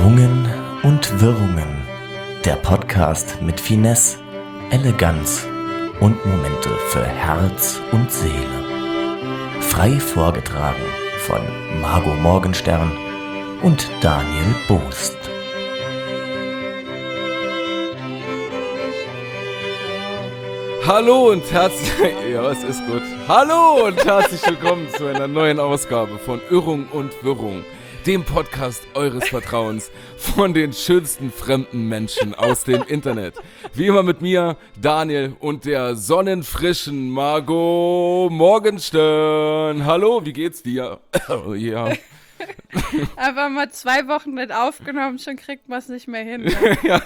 Schwungen und Wirrungen. Der Podcast mit Finesse, Eleganz und Momente für Herz und Seele. Frei vorgetragen von Margot Morgenstern und Daniel Boost. Hallo und herzlich... Ja, es ist gut. Hallo und herzlich willkommen zu einer neuen Ausgabe von Irrung und Wirrung, dem Podcast eures Vertrauens von den schönsten fremden Menschen aus dem Internet. Wie immer mit mir, Daniel, und der sonnenfrischen Margot Morgenstern. Hallo, wie geht's dir? Ja. Einfach mal 2 Wochen nicht aufgenommen, schon kriegt man es nicht mehr hin. Ne? Ja.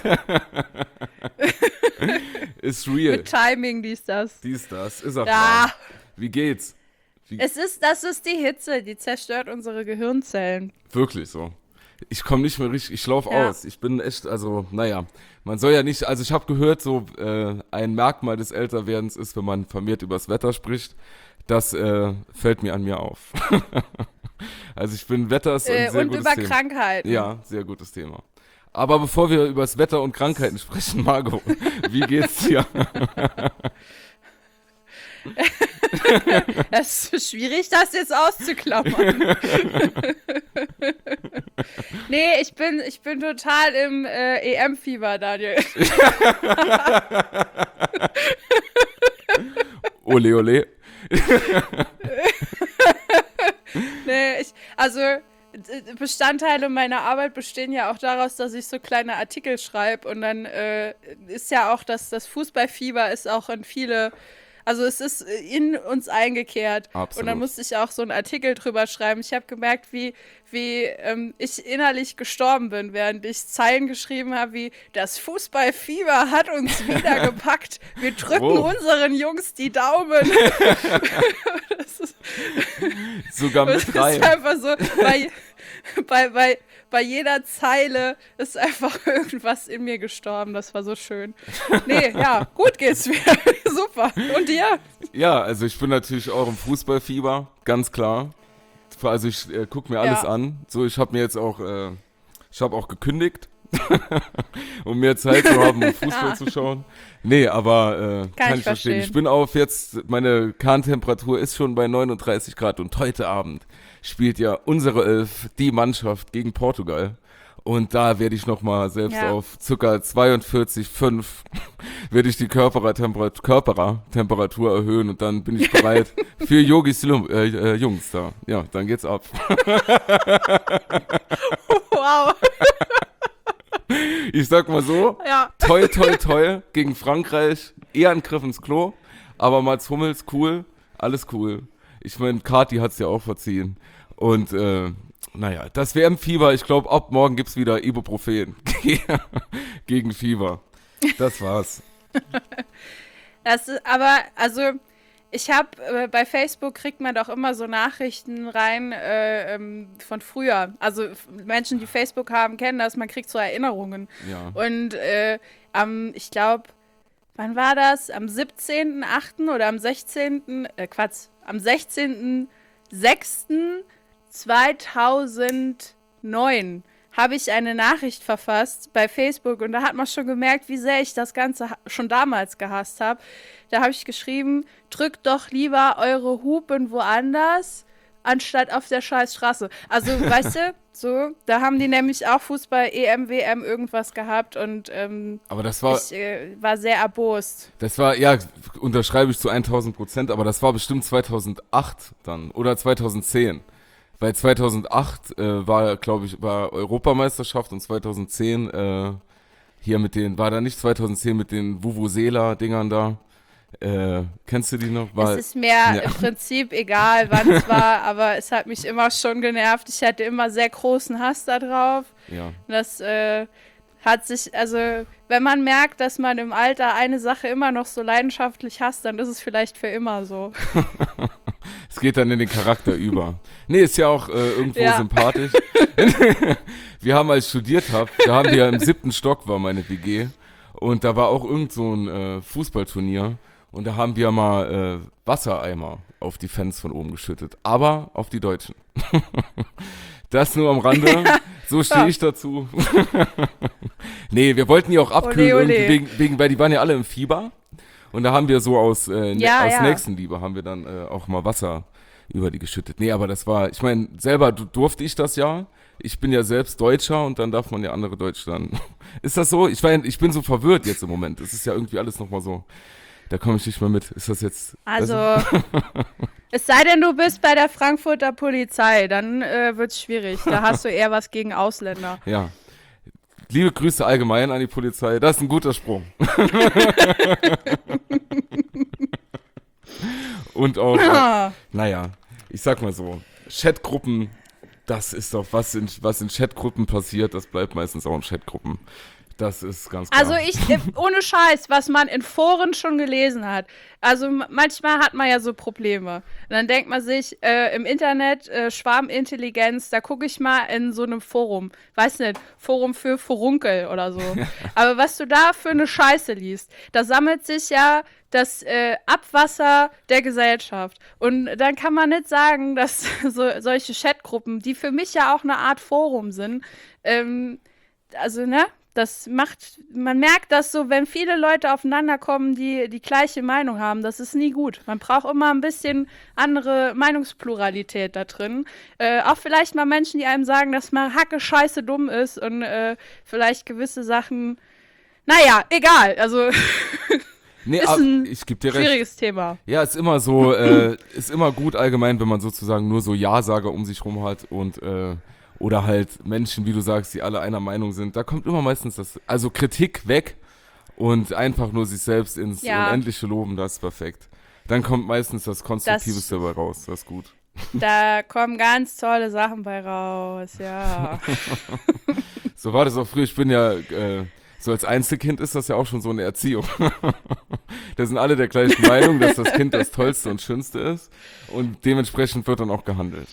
Ist real. Mit Timing, das. Ist auch Ja. wahr. Wie geht's? Das ist die Hitze, die zerstört unsere Gehirnzellen. Wirklich so. Ich komme nicht mehr richtig, ich laufe Ja. aus. Ich bin echt, also, naja, man soll ja nicht, also ich habe gehört, so ein Merkmal des Älterwerdens ist, wenn man vermehrt übers Wetter spricht. Das fällt mir an mir auf. Also ich bin Wetter ist ein sehr Und gutes über Thema. Krankheiten. Ja, sehr gutes Thema. Aber bevor wir über das Wetter und Krankheiten sprechen, Margot, wie geht's dir? Das ist schwierig, das jetzt auszuklammern. Nee, ich bin total im EM-Fieber, Daniel. Ole, ole. Nee, Bestandteile meiner Arbeit bestehen ja auch daraus, dass ich so kleine Artikel schreibe und dann ist ja auch, dass das Fußballfieber ist auch in viele, also es ist in uns eingekehrt. Absolut. Und dann musste ich auch so einen Artikel drüber schreiben. Ich habe gemerkt, wie ich innerlich gestorben bin, während ich Zeilen geschrieben habe, wie das Fußballfieber hat uns wieder gepackt. Wir drücken unseren Jungs die Daumen. Das ist, Sogar mit das ist rein. einfach so, bei jeder Zeile ist einfach irgendwas in mir gestorben. Das war so schön. Nee, ja, gut geht's mir. Super. Und dir? Ja, also ich bin natürlich auch im Fußballfieber, ganz klar. Also ich gucke mir alles an. So, ich habe mir jetzt auch, ich habe auch gekündigt, um mehr Zeit zu haben, um Fußball zu schauen. Nee, aber kann ich verstehen. Ich bin auf jetzt, meine Kerntemperatur ist schon bei 39 Grad und heute Abend spielt ja unsere Elf, die Mannschaft gegen Portugal. Und da werde ich nochmal selbst auf ca. 42,5 werde ich die Körpertemperatur erhöhen und dann bin ich bereit für Yogis Jungs da. Ja, dann geht's ab. Wow. Ich sag mal so, toi, toi, toi gegen Frankreich, eher ein Griff ins Klo, aber Mats Hummels, cool, alles cool. Ich meine, Kati hat's ja auch verziehen. Und naja, das WM-Fieber, ich glaube, ab morgen gibt's wieder Ibuprofen gegen Fieber. Das war's. Aber, also, ich habe, bei Facebook kriegt man doch immer so Nachrichten rein von früher. Also, Menschen, die Facebook haben, kennen das, man kriegt so Erinnerungen. Ja. Und ich glaube, wann war das? Am 17.8. oder am 16. Am 16.06.2009 habe ich eine Nachricht verfasst bei Facebook und da hat man schon gemerkt, wie sehr ich das Ganze schon damals gehasst habe. Da habe ich geschrieben, drückt doch lieber eure Hupen woanders, anstatt auf der scheiß Straße. Also, weißt du, so, da haben die nämlich auch Fußball, EM, WM, irgendwas gehabt und Aber das war, ich war sehr erbost. das war, ja, unterschreibe ich zu 1000%, aber das war bestimmt 2008 dann oder 2010. Weil 2008 war Europameisterschaft und 2010 hier mit den, war da nicht 2010 mit den Vuvuzela-Dingern da? Kennst du die noch? Es ist mir im Prinzip egal, wann es war, aber es hat mich immer schon genervt. Ich hatte immer sehr großen Hass da drauf. Ja. Das hat sich, also wenn man merkt, dass man im Alter eine Sache immer noch so leidenschaftlich hasst, dann ist es vielleicht für immer so. Es geht dann in den Charakter über. Nee, ist ja auch irgendwo sympathisch. Wir haben, als ich studiert habe, da haben wir im 7. Stock war meine WG und da war auch irgend so ein Fußballturnier und da haben wir mal Wassereimer auf die Fans von oben geschüttet, aber auf die Deutschen. Das nur am Rande. So stehe ich dazu. Nee, wir wollten die auch abkühlen, Ole, ole. irgendwie weil die waren ja alle im Fieber. Und da haben wir so aus Ja. Nächstenliebe haben wir dann auch mal Wasser über die geschüttet. Nee, aber das war, ich meine, selber durfte ich das ja. Ich bin ja selbst Deutscher und dann darf man ja andere Deutsche dann. Ist das so? Ich bin so verwirrt jetzt im Moment. Es ist ja irgendwie alles nochmal so. Da komme ich nicht mehr mit. Ist das jetzt. Also, es sei denn, du bist bei der Frankfurter Polizei, dann wird's schwierig. Da hast du eher was gegen Ausländer. Ja. Liebe Grüße allgemein an die Polizei. Das ist ein guter Sprung. Und auch, naja, ich sag mal so, Chatgruppen, das ist doch, was in Chatgruppen passiert, das bleibt meistens auch in Chatgruppen. Das ist ganz klar. Also ohne Scheiß, was man in Foren schon gelesen hat. Also manchmal hat man ja so Probleme. Und dann denkt man sich, im Internet, Schwarmintelligenz, da gucke ich mal in so einem Forum. Weiß nicht, Forum für Furunkel oder so. Aber was du da für eine Scheiße liest, da sammelt sich ja das Abwasser der Gesellschaft. Und dann kann man nicht sagen, dass solche Chatgruppen, die für mich ja auch eine Art Forum sind, also, ne? Man merkt das so, wenn viele Leute aufeinander kommen, die die gleiche Meinung haben, das ist nie gut. Man braucht immer ein bisschen andere Meinungspluralität da drin. Auch vielleicht mal Menschen, die einem sagen, dass man hacke scheiße dumm ist und vielleicht gewisse Sachen, naja, egal, also Nee, ist ein ich geb dir recht. schwieriges Thema. Ja, ist immer so, ist immer gut allgemein, wenn man sozusagen nur so Ja-Sager um sich rum hat und oder halt Menschen, wie du sagst, die alle einer Meinung sind. Da kommt immer meistens also Kritik weg und einfach nur sich selbst ins Unendliche loben, das ist perfekt. Dann kommt meistens das Konstruktivste dabei raus, das ist gut. Da kommen ganz tolle Sachen bei raus, ja. So war das auch früher, ich bin ja, so als Einzelkind ist das ja auch schon so eine Erziehung. Da sind alle der gleichen Meinung, dass das Kind das Tollste und Schönste ist und dementsprechend wird dann auch gehandelt.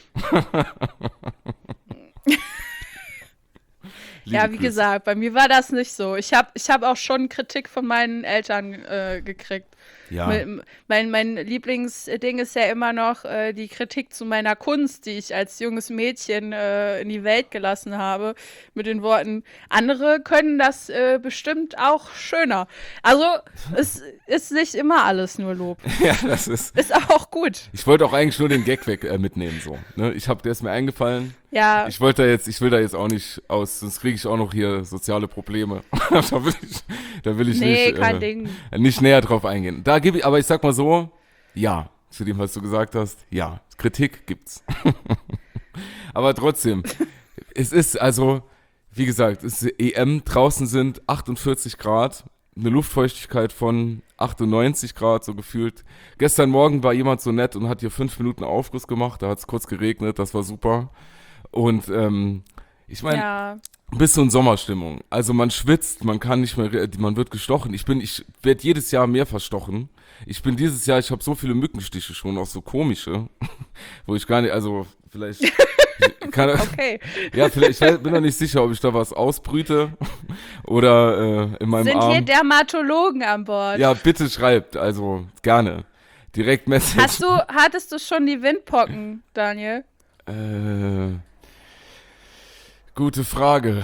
Ja, wie gesagt, bei mir war das nicht so. Ich hab auch schon Kritik von meinen Eltern gekriegt. Ja. Mein Lieblingsding ist ja immer noch die Kritik zu meiner Kunst, die ich als junges Mädchen in die Welt gelassen habe, mit den Worten, andere können das bestimmt auch schöner. Also, es ist nicht immer alles nur Lob. Ja, das ist auch gut. Ich wollte auch eigentlich nur den Gag mitnehmen, so. Ne? Der ist mir eingefallen. Ja. Ich will da jetzt auch nicht aus, sonst kriege ich auch noch hier soziale Probleme. da will ich kein Ding. Nicht näher drauf eingehen. Aber ich sag mal so, ja, zu dem, was du gesagt hast, ja, Kritik gibt's. Aber trotzdem, es ist also, wie gesagt, es ist EM, draußen sind 48 Grad, eine Luftfeuchtigkeit von 98 Grad, so gefühlt. Gestern Morgen war jemand so nett und hat hier 5 Minuten Aufguss gemacht, da hat es kurz geregnet, das war super. Und ich meine, bis so in Sommerstimmung. Also man schwitzt, man kann nicht mehr, man wird gestochen. Ich werde jedes Jahr mehr verstochen. Ich habe so viele Mückenstiche schon, auch so komische, wo ich gar nicht, also vielleicht Okay. Ja, vielleicht, bin noch nicht sicher, ob ich da was ausbrüte oder in meinem Arm. Sind hier Dermatologen an Bord? Ja, bitte schreibt, also gerne. Direkt Message. Hattest du schon die Windpocken, Daniel? Gute Frage.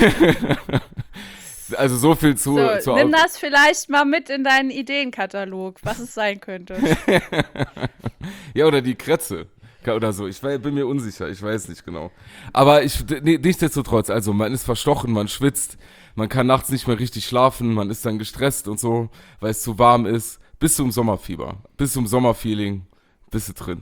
Also so viel zu nimm das vielleicht mal mit in deinen Ideenkatalog, was es sein könnte. Ja, oder die Krätze oder so. Bin mir unsicher, ich weiß nicht genau. Aber nichtsdestotrotz, also man ist verstochen, man schwitzt, man kann nachts nicht mehr richtig schlafen, man ist dann gestresst und so, weil es zu warm ist. Bis zum Sommerfieber, bis zum Sommerfeeling, bist du drin.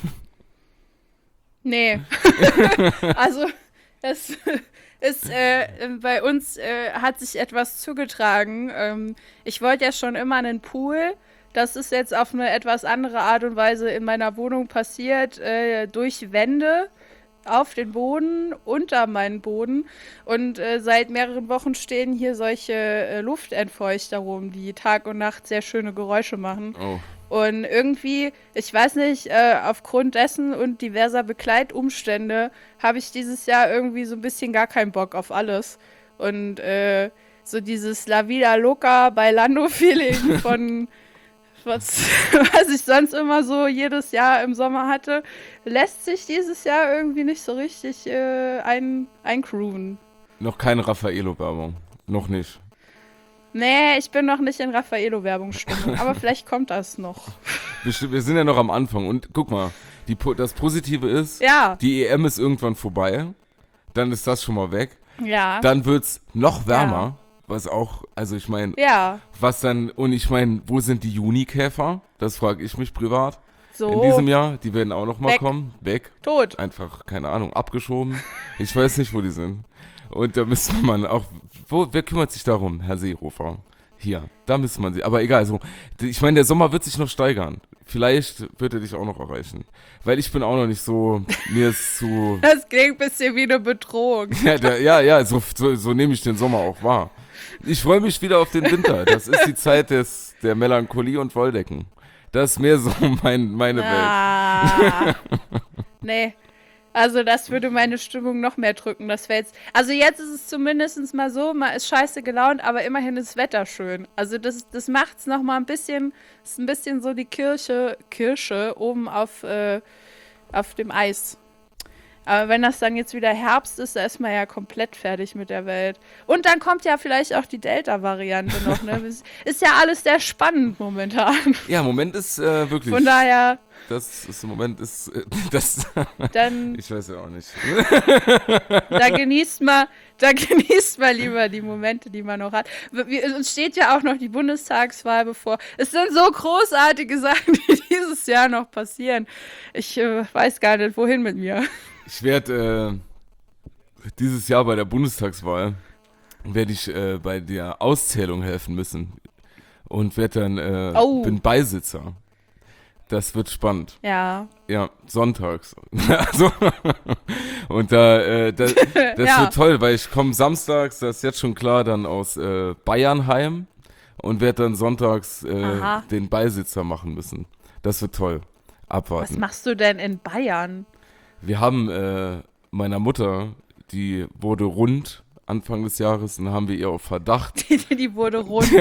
Nee. Also, das ist, bei uns hat sich etwas zugetragen. Ich wollte ja schon immer einen Pool. Das ist jetzt auf eine etwas andere Art und Weise in meiner Wohnung passiert, durch Wände auf den Boden, unter meinen Boden. Und seit mehreren Wochen stehen hier solche Luftentfeuchter rum, die Tag und Nacht sehr schöne Geräusche machen. Oh. Und irgendwie, ich weiß nicht, aufgrund dessen und diverser Begleitumstände habe ich dieses Jahr irgendwie so ein bisschen gar keinen Bock auf alles. Und so dieses La Vida Loca Bailando-Feeling was ich sonst immer so jedes Jahr im Sommer hatte, lässt sich dieses Jahr irgendwie nicht so richtig eingrooven. Noch keine Raffaello-Werbung. Noch nicht. Nee, ich bin noch nicht in Raffaello-Werbungsstimmung, aber vielleicht kommt das noch. Wir sind ja noch am Anfang und guck mal, das Positive ist, Ja. die EM ist irgendwann vorbei, dann ist das schon mal weg. Ja. Dann wird's noch wärmer, Ja. was auch, also ich meine, Ja. und ich meine, wo sind die Junikäfer? Das frage ich mich privat. So. In diesem Jahr, die werden auch noch mal Weg. kommen. Weg. Tot. Einfach, keine Ahnung, abgeschoben. Ich weiß nicht, wo die sind. Und da müsste man auch, wer kümmert sich darum, Herr Seehofer? Hier, da müsste man sich, aber egal, so, ich meine, der Sommer wird sich noch steigern. Vielleicht wird er dich auch noch erreichen. Weil ich bin auch noch nicht so, mir ist zu... Das klingt ein bisschen wie eine Bedrohung. Ja, so nehme ich den Sommer auch wahr. Ich freue mich wieder auf den Winter. Das ist die Zeit der Melancholie und Wolldecken. Das ist mehr so meine Welt. Nee. Also das würde meine Stimmung noch mehr drücken. Das wäre jetzt. Also jetzt ist es zumindest mal so, man ist scheiße gelaunt, aber immerhin ist das Wetter schön. Also das macht's noch mal ein bisschen, ist ein bisschen so die Kirsche oben auf dem Eis. Aber wenn das dann jetzt wieder Herbst ist, da ist man ja komplett fertig mit der Welt. Und dann kommt ja vielleicht auch die Delta-Variante noch, ne? Ist ja alles sehr spannend momentan. Ja, im Moment ist wirklich... Von daher... Dann, ich weiß ja auch nicht. da genießt man lieber die Momente, die man noch hat. Uns steht ja auch noch die Bundestagswahl bevor. Es sind so großartige Sachen, die dieses Jahr noch passieren. Ich weiß gar nicht, wohin mit mir. Ich werde dieses Jahr bei der Bundestagswahl bei der Auszählung helfen müssen und werde dann bin Beisitzer. Das wird spannend. Ja. Ja, sonntags. Also, und das wird toll, weil ich komme samstags, das ist jetzt schon klar, dann aus Bayern heim und werde dann sonntags den Beisitzer machen müssen. Das wird toll. Abwarten. Was machst du denn in Bayern? Wir haben meiner Mutter, die wurde rund Anfang des Jahres, und dann haben wir ihr auf Verdacht. Die wurde rund.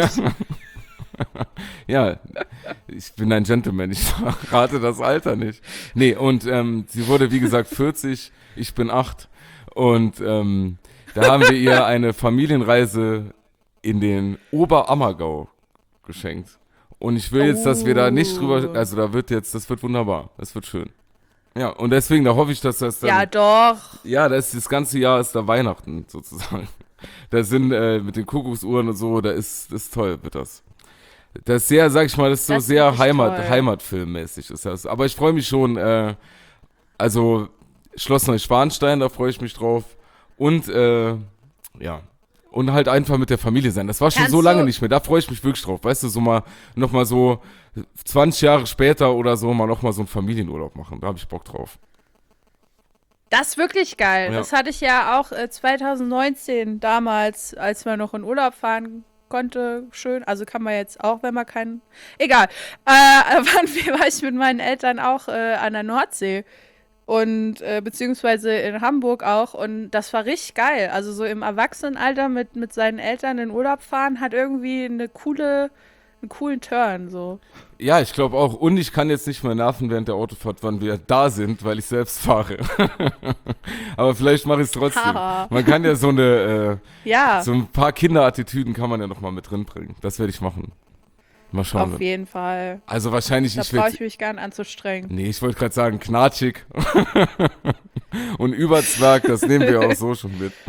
Ja, ich bin ein Gentleman, ich verrate das Alter nicht. Nee, und sie wurde, wie gesagt, 40, ich bin 8. Und da haben wir ihr eine Familienreise in den Oberammergau geschenkt. Und ich will jetzt, dass wir da nicht drüber, also das wird wunderbar, das wird schön. Ja, und deswegen, da hoffe ich, dass das dann... Ja, doch. Ja, das ganze Jahr ist da Weihnachten sozusagen. Da sind mit den Kuckucksuhren und so, das ist toll, wird das. Das ist sehr, sag ich mal, das ist so Das sehr ist toll. Heimatfilmmäßig ist das. Aber ich freue mich schon, also Schloss Neuschwanstein, da freue ich mich drauf. Und, ja. Und halt einfach mit der Familie sein. Das war schon so lange nicht mehr. Da freue ich mich wirklich drauf. Weißt du, so mal, nochmal so 20 Jahre später oder so, mal nochmal so einen Familienurlaub machen. Da habe ich Bock drauf. Das ist wirklich geil. Ja. Das hatte ich ja auch 2019 damals, als man noch in Urlaub fahren konnte, schön. Also kann man jetzt auch, wenn man keinen... Egal. War ich mit meinen Eltern auch an der Nordsee. Und beziehungsweise in Hamburg auch. Und das war richtig geil. Also so im Erwachsenenalter mit seinen Eltern in Urlaub fahren, hat irgendwie einen coolen Turn. So. Ja, ich glaube auch. Und ich kann jetzt nicht mehr nerven während der Autofahrt, wann wir da sind, weil ich selbst fahre. Aber vielleicht mache ich es trotzdem. Haha. Man kann ja so Ja, so ein paar Kinderattitüden kann man ja noch mal mit drin bringen. Das werde ich machen. Mal schauen. auf jeden Fall. Also wahrscheinlich, Da brauche ich mich gar nicht anzustrengen. Nee, ich wollte gerade sagen, knatschig. Und Überzwerg, das nehmen wir auch so schon mit.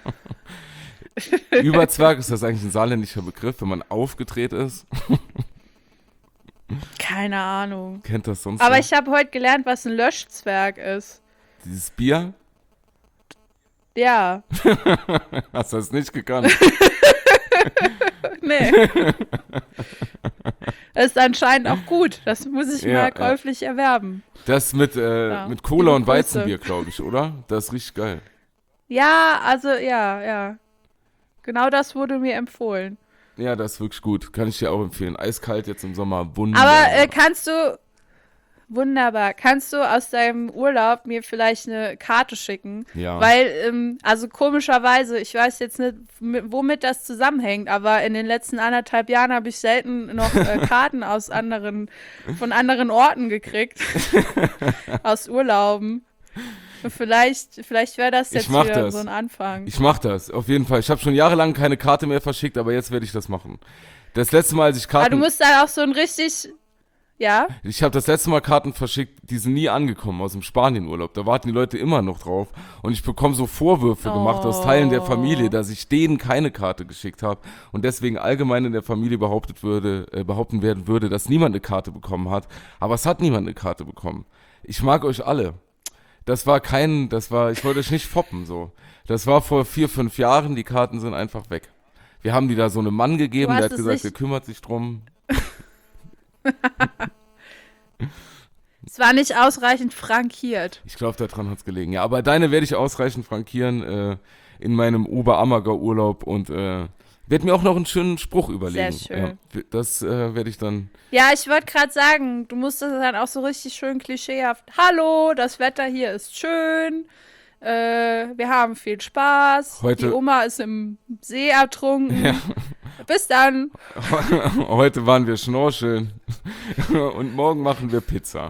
Überzwerg, ist das eigentlich ein saarländischer Begriff, wenn man aufgedreht ist? Keine Ahnung. Kennt das sonst Aber wer? ich habe heute gelernt, was ein Löschzwerg ist. Dieses Bier? Ja. Hast du das nicht gekannt? Nee. Das ist anscheinend auch gut. Das muss ich Ja, mal käuflich erwerben. Das mit Cola Liebe und Grüße. Weizenbier, glaube ich, oder? Das ist richtig geil. Ja, also ja. Genau das wurde mir empfohlen. Ja, das ist wirklich gut. Kann ich dir auch empfehlen. Eiskalt jetzt im Sommer, wunderbar. Aber kannst du Wunderbar. Kannst du aus deinem Urlaub mir vielleicht eine Karte schicken? Ja. Weil, also komischerweise, ich weiß jetzt nicht, womit das zusammenhängt, aber in den letzten 1,5 Jahren habe ich selten noch Karten von anderen Orten gekriegt. Aus Urlauben. Und vielleicht wäre das jetzt wieder so ein Anfang. Ich mach das, auf jeden Fall. Ich habe schon jahrelang keine Karte mehr verschickt, aber jetzt werde ich das machen. Das letzte Mal, als ich Karten... Aber du musst dann auch so ein richtig... Ja? Ich habe das letzte Mal Karten verschickt, die sind nie angekommen aus dem Spanienurlaub. Da warten die Leute immer noch drauf. Und ich bekomme so Vorwürfe gemacht aus Teilen der Familie, dass ich denen keine Karte geschickt habe. Und deswegen allgemein in der Familie behaupten werden würde, dass niemand eine Karte bekommen hat. Aber es hat niemand eine Karte bekommen. Ich mag euch alle. Ich wollte euch nicht foppen, so. Das war vor 4-5 Jahren, die Karten sind einfach weg. Wir haben die da so einem Mann gegeben, der hat gesagt, der kümmert sich drum. Es war nicht ausreichend frankiert. Ich glaube, daran hat es gelegen. Ja, aber deine werde ich ausreichend frankieren in meinem Oberammergau-Urlaub und werde mir auch noch einen schönen Spruch überlegen. Sehr schön. Ja, das werde ich dann... Ja, ich wollte gerade sagen, du musst das dann auch so richtig schön klischeehaft. Hallo, das Wetter hier ist schön. Wir haben viel Spaß. Die Oma ist im See ertrunken. Ja. Bis dann. Heute waren wir schnorcheln und morgen machen wir Pizza.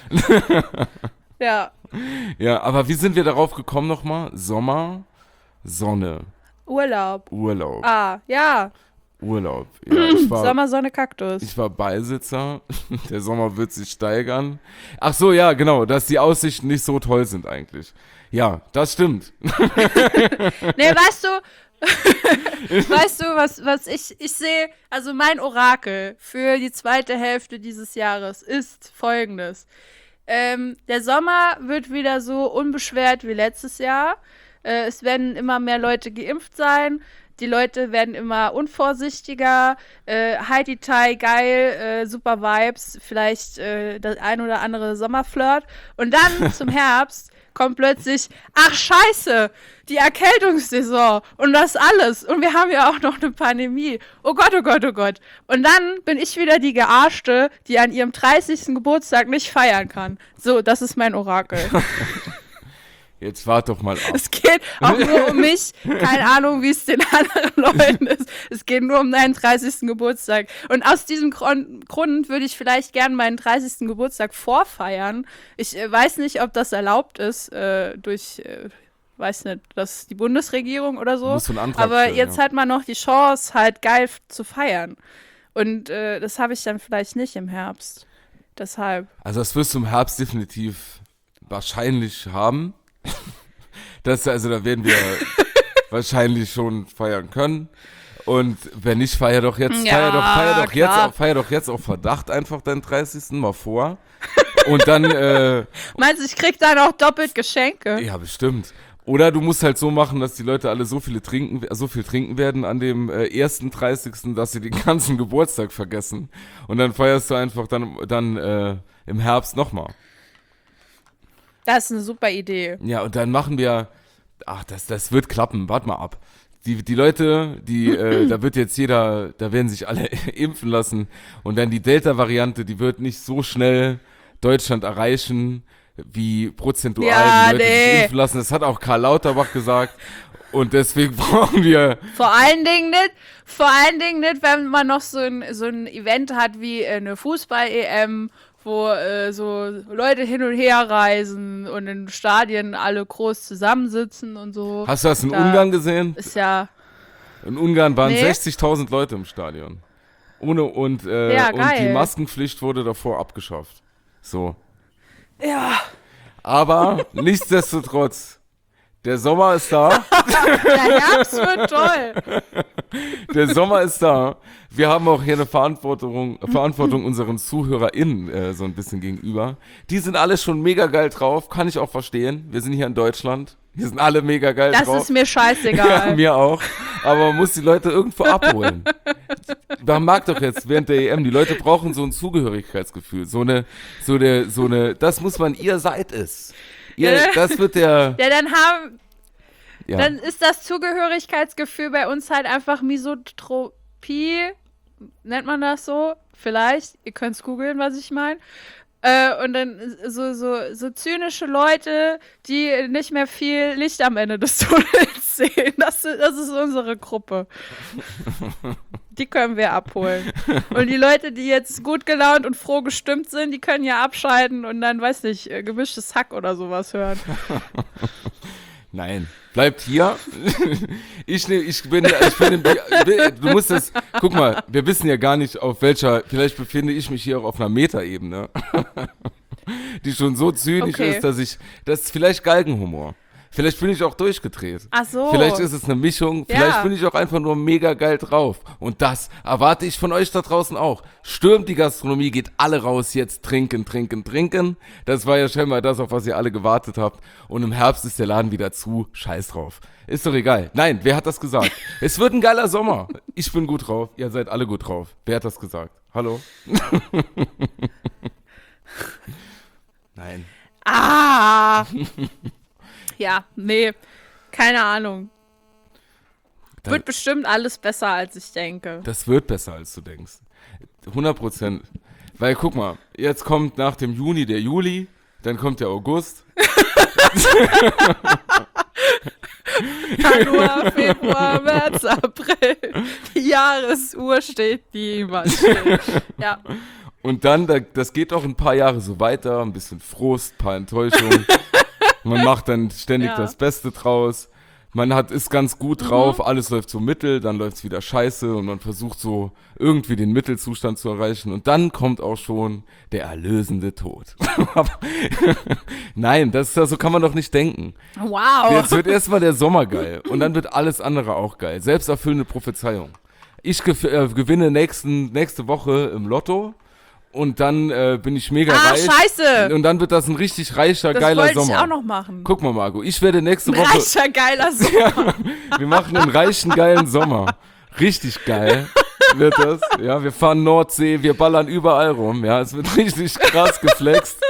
Ja. Ja, aber wie sind wir darauf gekommen nochmal? Sommer, Sonne. Urlaub. Ah, ja. Urlaub. Ja, Sommer, Sonne, Kaktus. Ich war Beisitzer. Der Sommer wird sich steigern. Ach so, ja, genau, dass die Aussichten nicht so toll sind eigentlich. Ja, das stimmt. Nee, weißt du, was ich sehe, also mein Orakel für die zweite Hälfte dieses Jahres ist folgendes. Der Sommer wird wieder so unbeschwert wie letztes Jahr. Es werden immer mehr Leute geimpft sein. Die Leute werden immer unvorsichtiger. Heidi-Tai, geil, super Vibes. Vielleicht das ein oder andere Sommerflirt. Und dann zum Herbst kommt plötzlich, ach scheiße, die Erkältungssaison und das alles. Und wir haben ja auch noch eine Pandemie. Oh Gott, oh Gott, oh Gott. Und dann bin ich wieder die Gearschte, die an ihrem 30. Geburtstag nicht feiern kann. So, das ist mein Orakel. Jetzt wart doch mal ab. Es geht auch nur um mich. Keine Ahnung, wie es den anderen Leuten ist. Es geht nur um deinen 30. Geburtstag. Und aus diesem Grund würde ich vielleicht gern meinen 30. Geburtstag vorfeiern. Ich weiß nicht, ob das erlaubt ist durch, weiß nicht, das die Bundesregierung oder so. Musst du einen Antrag Aber stellen, jetzt hat man noch die Chance, halt geil zu feiern. Und das habe ich dann vielleicht nicht im Herbst. Deshalb. Also das wirst du im Herbst definitiv wahrscheinlich haben. Da werden wir wahrscheinlich schon feiern können. Und wenn nicht, feier doch jetzt auf Verdacht einfach deinen 30. mal vor. Und dann meinst du, ich krieg dann auch doppelt Geschenke? Ja, bestimmt. Oder du musst halt so machen, dass die Leute alle so viel trinken werden an dem ersten 30., dass sie den ganzen Geburtstag vergessen. Und dann feierst du einfach dann im Herbst nochmal. Das ist eine super Idee. Ja, und dann machen wir, das wird klappen, warte mal ab. Die Leute, da werden sich alle impfen lassen und dann die Delta-Variante, die wird nicht so schnell Deutschland erreichen, wie prozentual die Leute sich impfen lassen. Das hat auch Karl Lauterbach gesagt und deswegen brauchen wir... Vor allen Dingen nicht, wenn man noch so ein Event hat wie eine Fußball-EM, wo so Leute hin und her reisen und in Stadien alle groß zusammensitzen und so. Hast du das in Ungarn gesehen? Ist ja... In Ungarn waren 60.000 Leute im Stadion. Und die Maskenpflicht wurde davor abgeschafft. So. Ja. Aber nichtsdestotrotz, der Sommer ist da. Der Herbst wird toll. Der Sommer ist da. Wir haben auch hier eine Verantwortung unseren ZuhörerInnen so ein bisschen gegenüber. Die sind alle schon mega geil drauf, kann ich auch verstehen. Wir sind hier in Deutschland. Wir sind alle mega geil drauf. Das ist mir scheißegal. Ja, mir auch. Aber man muss die Leute irgendwo abholen. Man mag doch jetzt während der EM, die Leute brauchen so ein Zugehörigkeitsgefühl. So eine, das muss man, ihr seid es. Das wird der... Ja, dann ist das Zugehörigkeitsgefühl bei uns halt einfach Misotropie, nennt man das so? Vielleicht, ihr könnt es googeln, was ich meine. Und dann so zynische Leute, die nicht mehr viel Licht am Ende des Tunnels sehen. Das ist unsere Gruppe. Die können wir abholen. Und die Leute, die jetzt gut gelaunt und froh gestimmt sind, die können ja abschalten und dann, weiß nicht, gemischtes Hack oder sowas hören. Nein, bleibt hier. Du musst das, guck mal, wir wissen ja gar nicht, auf welcher, vielleicht befinde ich mich hier auch auf einer Metaebene, die schon so zynisch ist, das ist vielleicht Galgenhumor. Vielleicht bin ich auch durchgedreht. Ach so. Vielleicht ist es eine Mischung. Vielleicht bin ich auch einfach nur mega geil drauf. Und das erwarte ich von euch da draußen auch. Stürmt die Gastronomie, geht alle raus jetzt trinken, trinken, trinken. Das war ja scheinbar das, auf was ihr alle gewartet habt. Und im Herbst ist der Laden wieder zu. Scheiß drauf. Ist doch egal. Nein, wer hat das gesagt? Es wird ein geiler Sommer. Ich bin gut drauf. Ihr seid alle gut drauf. Wer hat das gesagt? Hallo? Nein. Ah! Ja, nee, keine Ahnung. Wird bestimmt alles besser, als ich denke. Das wird besser, als du denkst. 100%. Weil, guck mal, jetzt kommt nach dem Juni der Juli, dann kommt der August. Januar, Februar, März, April. Die Jahresuhr steht niemals still. Ja. Und dann, das geht auch ein paar Jahre so weiter, ein bisschen Frust, ein paar Enttäuschungen. Man macht dann ständig das Beste draus. Man ist ganz gut drauf, alles läuft so mittel, dann läuft es wieder scheiße und man versucht so irgendwie den Mittelzustand zu erreichen. Und dann kommt auch schon der erlösende Tod. Nein, so kann man doch nicht denken. Wow. Jetzt wird erstmal der Sommer geil und dann wird alles andere auch geil. Selbsterfüllende Prophezeiung. Ich gewinne nächste Woche im Lotto. Und dann bin ich mega reich. Scheiße! Und dann wird das ein richtig reicher, geiler Sommer. Das wollte ich auch noch machen. Guck mal, Margot, ich werde nächste Woche... Reicher, geiler Sommer. Wir machen einen reichen, geilen Sommer. Richtig geil wird das. Ja, wir fahren Nordsee, wir ballern überall rum. Ja, es wird richtig krass geflext.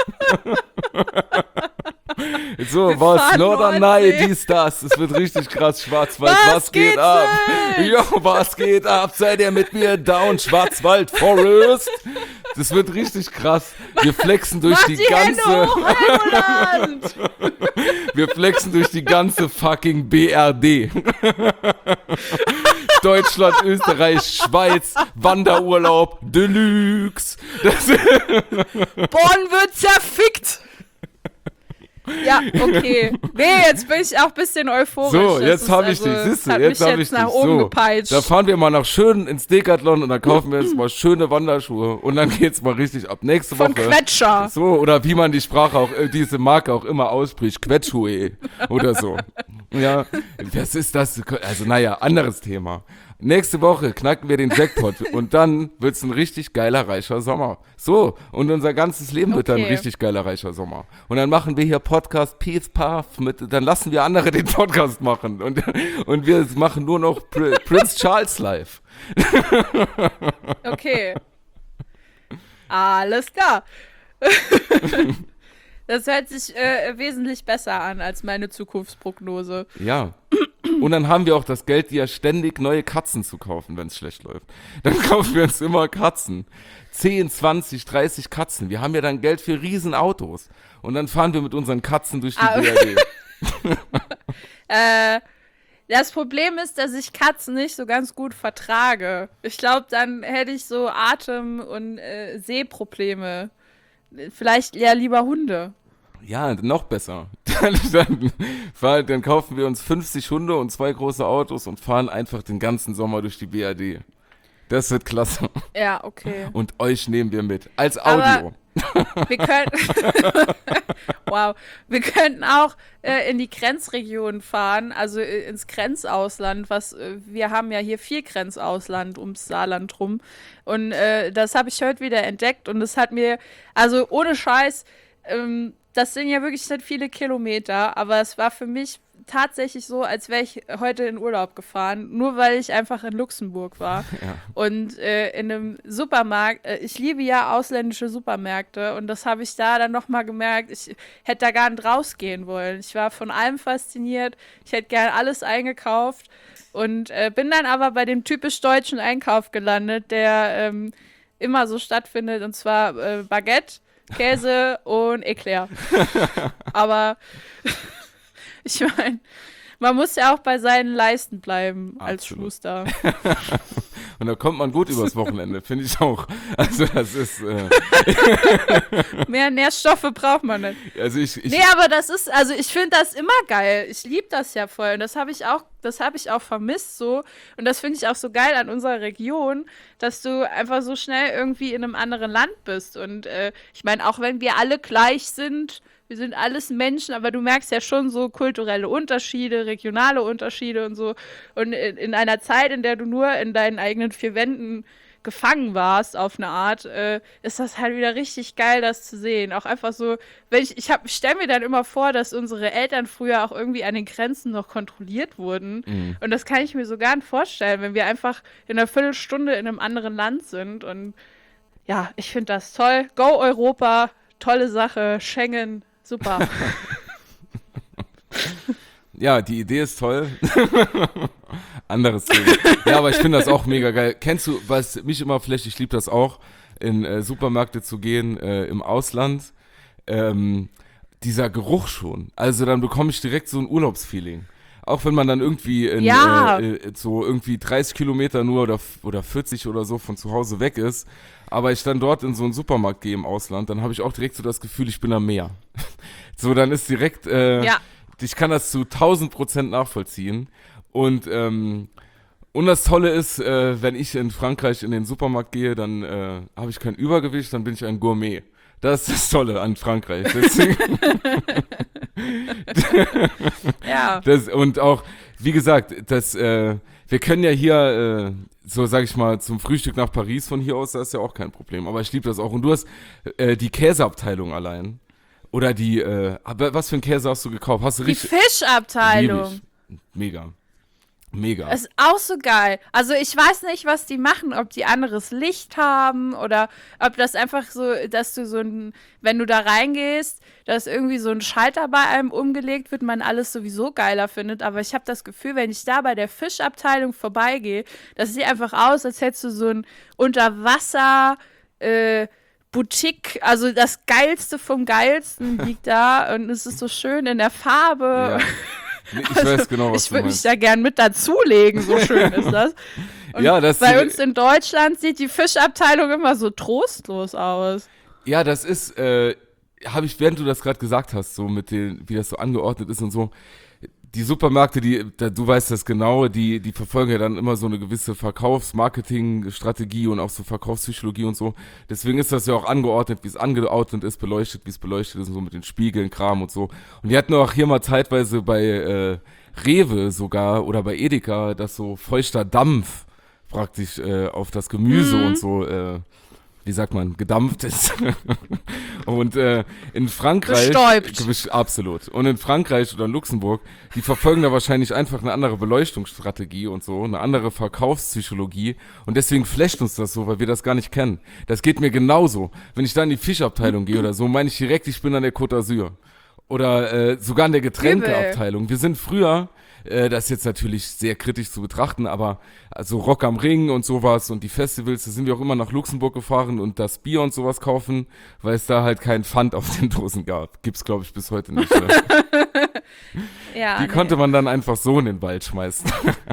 So, was? Norderney, dies, das. Es wird richtig krass. Schwarzwald, was geht ab? Jo, was geht ab? Seid ihr mit mir down? Schwarzwald Forest. Das wird richtig krass. Wir flexen durch die ganze... Wir flexen durch die ganze fucking BRD. Deutschland, Österreich, Schweiz, Wanderurlaub, Deluxe. Bonn wird zerfickt. Ja, okay. Nee, jetzt bin ich auch ein bisschen euphorisch. So, jetzt habe ich dich, siehst du, jetzt habe ich dich. Nach oben gepeitscht. Da fahren wir mal nach schön ins Decathlon und dann kaufen wir uns mal schöne Wanderschuhe und dann geht's mal richtig ab. Nächste Woche. Von Quetscher. So, oder wie man die Sprache auch, diese Marke auch immer ausspricht, Quetschue oder so. Ja, was ist das? Also naja, anderes Thema. Nächste Woche knacken wir den Jackpot und dann wird's ein richtig geiler, reicher Sommer. So, und unser ganzes Leben wird dann ein richtig geiler, reicher Sommer. Und dann machen wir hier Podcast Peace Path dann lassen wir andere den Podcast machen und wir machen nur noch Prince Charles live. Okay. Alles klar. Das hört sich wesentlich besser an als meine Zukunftsprognose. Ja. Und dann haben wir auch das Geld, dir ständig neue Katzen zu kaufen, wenn es schlecht läuft. Dann kaufen wir uns immer Katzen. 10, 20, 30 Katzen. Wir haben ja dann Geld für Riesenautos. Und dann fahren wir mit unseren Katzen durch die BRD. Das Problem ist, dass ich Katzen nicht so ganz gut vertrage. Ich glaube, dann hätte ich so Atem- und Sehprobleme. Vielleicht eher lieber Hunde. Ja, noch besser. Dann kaufen wir uns 50 Hunde und 2 große Autos und fahren einfach den ganzen Sommer durch die BRD. Das wird klasse. Ja, okay. Und euch nehmen wir mit. Als Audio. Wir könnten wow. Wir könnten auch in die Grenzregion fahren, also ins Grenzausland, wir haben ja hier viel Grenzausland ums Saarland rum. Und das habe ich heute wieder entdeckt und das hat mir, also ohne Scheiß, das sind ja wirklich nicht viele Kilometer, aber es war für mich tatsächlich so, als wäre ich heute in Urlaub gefahren, nur weil ich einfach in Luxemburg war. Ja. Und in einem Supermarkt, ich liebe ja ausländische Supermärkte und das habe ich da dann nochmal gemerkt, ich hätte da gar nicht rausgehen wollen. Ich war von allem fasziniert, ich hätte gern alles eingekauft und bin dann aber bei dem typisch deutschen Einkauf gelandet, der immer so stattfindet, und zwar Baguette, Käse und Eclair. Aber ich meine, man muss ja auch bei seinen Leisten bleiben als Absolut. Schuster. Und da kommt man gut übers Wochenende, finde ich auch. Also das ist, Mehr Nährstoffe braucht man nicht. also ich Nee, aber das ist, also ich finde das immer geil. Ich liebe das ja voll. Und das habe ich auch vermisst so. Und das finde ich auch so geil an unserer Region, dass du einfach so schnell irgendwie in einem anderen Land bist. Und ich meine, auch wenn wir alle gleich sind, wir sind alles Menschen, aber du merkst ja schon so kulturelle Unterschiede, regionale Unterschiede und so. Und in einer Zeit, in der du nur in deinen eigenen vier Wänden gefangen warst, auf eine Art, ist das halt wieder richtig geil, das zu sehen. Auch einfach so, wenn ich stelle mir dann immer vor, dass unsere Eltern früher auch irgendwie an den Grenzen noch kontrolliert wurden. Und das kann ich mir so gar nicht vorstellen, wenn wir einfach in einer Viertelstunde in einem anderen Land sind. Und ja, ich finde das toll. Go Europa, tolle Sache. Schengen, super. Ja, die Idee ist toll. Anderes Thema. Ja, aber ich finde das auch mega geil. Kennst du, was mich immer flasht, ich liebe das auch, in Supermärkte zu gehen, im Ausland. Dieser Geruch schon. Also dann bekomme ich direkt so ein Urlaubsfeeling. Auch wenn man dann irgendwie so irgendwie 30 Kilometer nur oder 40 oder so von zu Hause weg ist, aber ich dann dort in so einen Supermarkt gehe im Ausland, dann habe ich auch direkt so das Gefühl, ich bin am Meer. So, dann ist direkt, ich kann das zu 1000% nachvollziehen. Und das Tolle ist, wenn ich in Frankreich in den Supermarkt gehe, dann habe ich kein Übergewicht, dann bin ich ein Gourmet. Das ist das Tolle an Frankreich. Ja. Und auch, wie gesagt, wir können ja hier, so sag ich mal, zum Frühstück nach Paris von hier aus, das ist ja auch kein Problem. Aber ich liebe das auch. Und du hast die Käseabteilung allein. Oder aber was für einen Käse hast du gekauft? Hast du Die richtig? Fischabteilung. Lieb ich. Mega. Mega. Das ist auch so geil. Also ich weiß nicht, was die machen, ob die anderes Licht haben oder ob das einfach so, dass du wenn du da reingehst, dass irgendwie so ein Schalter bei einem umgelegt wird, man alles sowieso geiler findet. Aber ich habe das Gefühl, wenn ich da bei der Fischabteilung vorbeigehe, das sieht einfach aus, als hättest du so ein Unterwasser, Boutique, also das Geilste vom Geilsten liegt da und es ist so schön in der Farbe. Ja. Ich weiß genau, was ich du würde mich meinst. da gern mit dazulegen, so schön ist das. Und Ja, bei uns in Deutschland sieht die Fischabteilung immer so trostlos aus. Ja, das ist, habe ich, während du das gerade gesagt hast, so wie das so angeordnet ist und so, die Supermärkte, du weißt das genau, die verfolgen ja dann immer so eine gewisse Verkaufs-Marketing-Strategie und auch so Verkaufspsychologie und so. Deswegen ist das ja auch angeordnet, wie es angeordnet ist, beleuchtet, wie es beleuchtet ist und so mit den Spiegeln, Kram und so. Und die hatten auch hier mal zeitweise bei Rewe sogar oder bei Edeka, dass so feuchter Dampf praktisch auf das Gemüse und so wie sagt man, gedampft ist. Und in Frankreich... Bestäubt. Absolut. Und in Frankreich oder in Luxemburg, die verfolgen da wahrscheinlich einfach eine andere Beleuchtungsstrategie und so, eine andere Verkaufspsychologie. Und deswegen flasht uns das so, weil wir das gar nicht kennen. Das geht mir genauso. Wenn ich da in die Fischabteilung gehe oder so, meine ich direkt, ich bin an der Côte d'Azur. Oder sogar in der Getränkeabteilung. Wir sind früher... das ist jetzt natürlich sehr kritisch zu betrachten, aber also Rock am Ring und sowas und die Festivals, da sind wir auch immer nach Luxemburg gefahren und das Bier und sowas kaufen, weil es da halt keinen Pfand auf den Dosen gab. Gibt's, glaube ich, bis heute nicht. Ja, Die konnte man dann einfach so in den Wald schmeißen.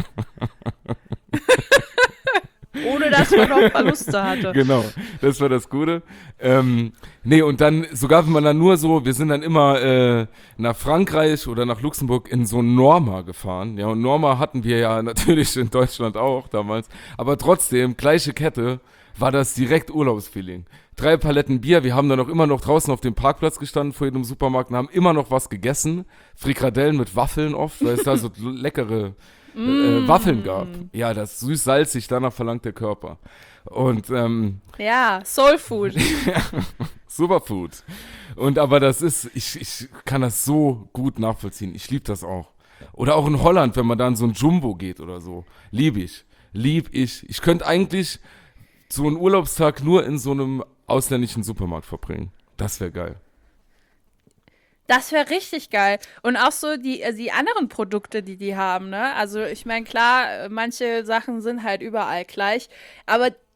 ohne dass man noch Verluste hatte. Genau, das war das Gute. Nee, und dann, sogar wenn man dann nur so, wir sind dann immer nach Frankreich oder nach Luxemburg in so Norma gefahren. Ja, und Norma hatten wir ja natürlich in Deutschland auch damals. Aber trotzdem, gleiche Kette, war das direkt Urlaubsfeeling. 3 Paletten Bier, wir haben dann auch immer noch draußen auf dem Parkplatz gestanden vor jedem Supermarkt und haben immer noch was gegessen. Frikadellen mit Waffeln oft, weil es da so leckere Waffeln gab. Ja, das süß-salzig, danach verlangt der Körper. Und Ja, Soul Food. Superfood. Und aber das ist, ich kann das so gut nachvollziehen. Ich liebe das auch. Oder auch in Holland, wenn man da in so ein Jumbo geht oder so. Lieb ich. Ich könnte eigentlich so einen Urlaubstag nur in so einem ausländischen Supermarkt verbringen. Das wäre geil. Das wäre richtig geil. Und auch so die anderen Produkte, die haben, ne? Also ich meine, klar, manche Sachen sind halt überall gleich, aber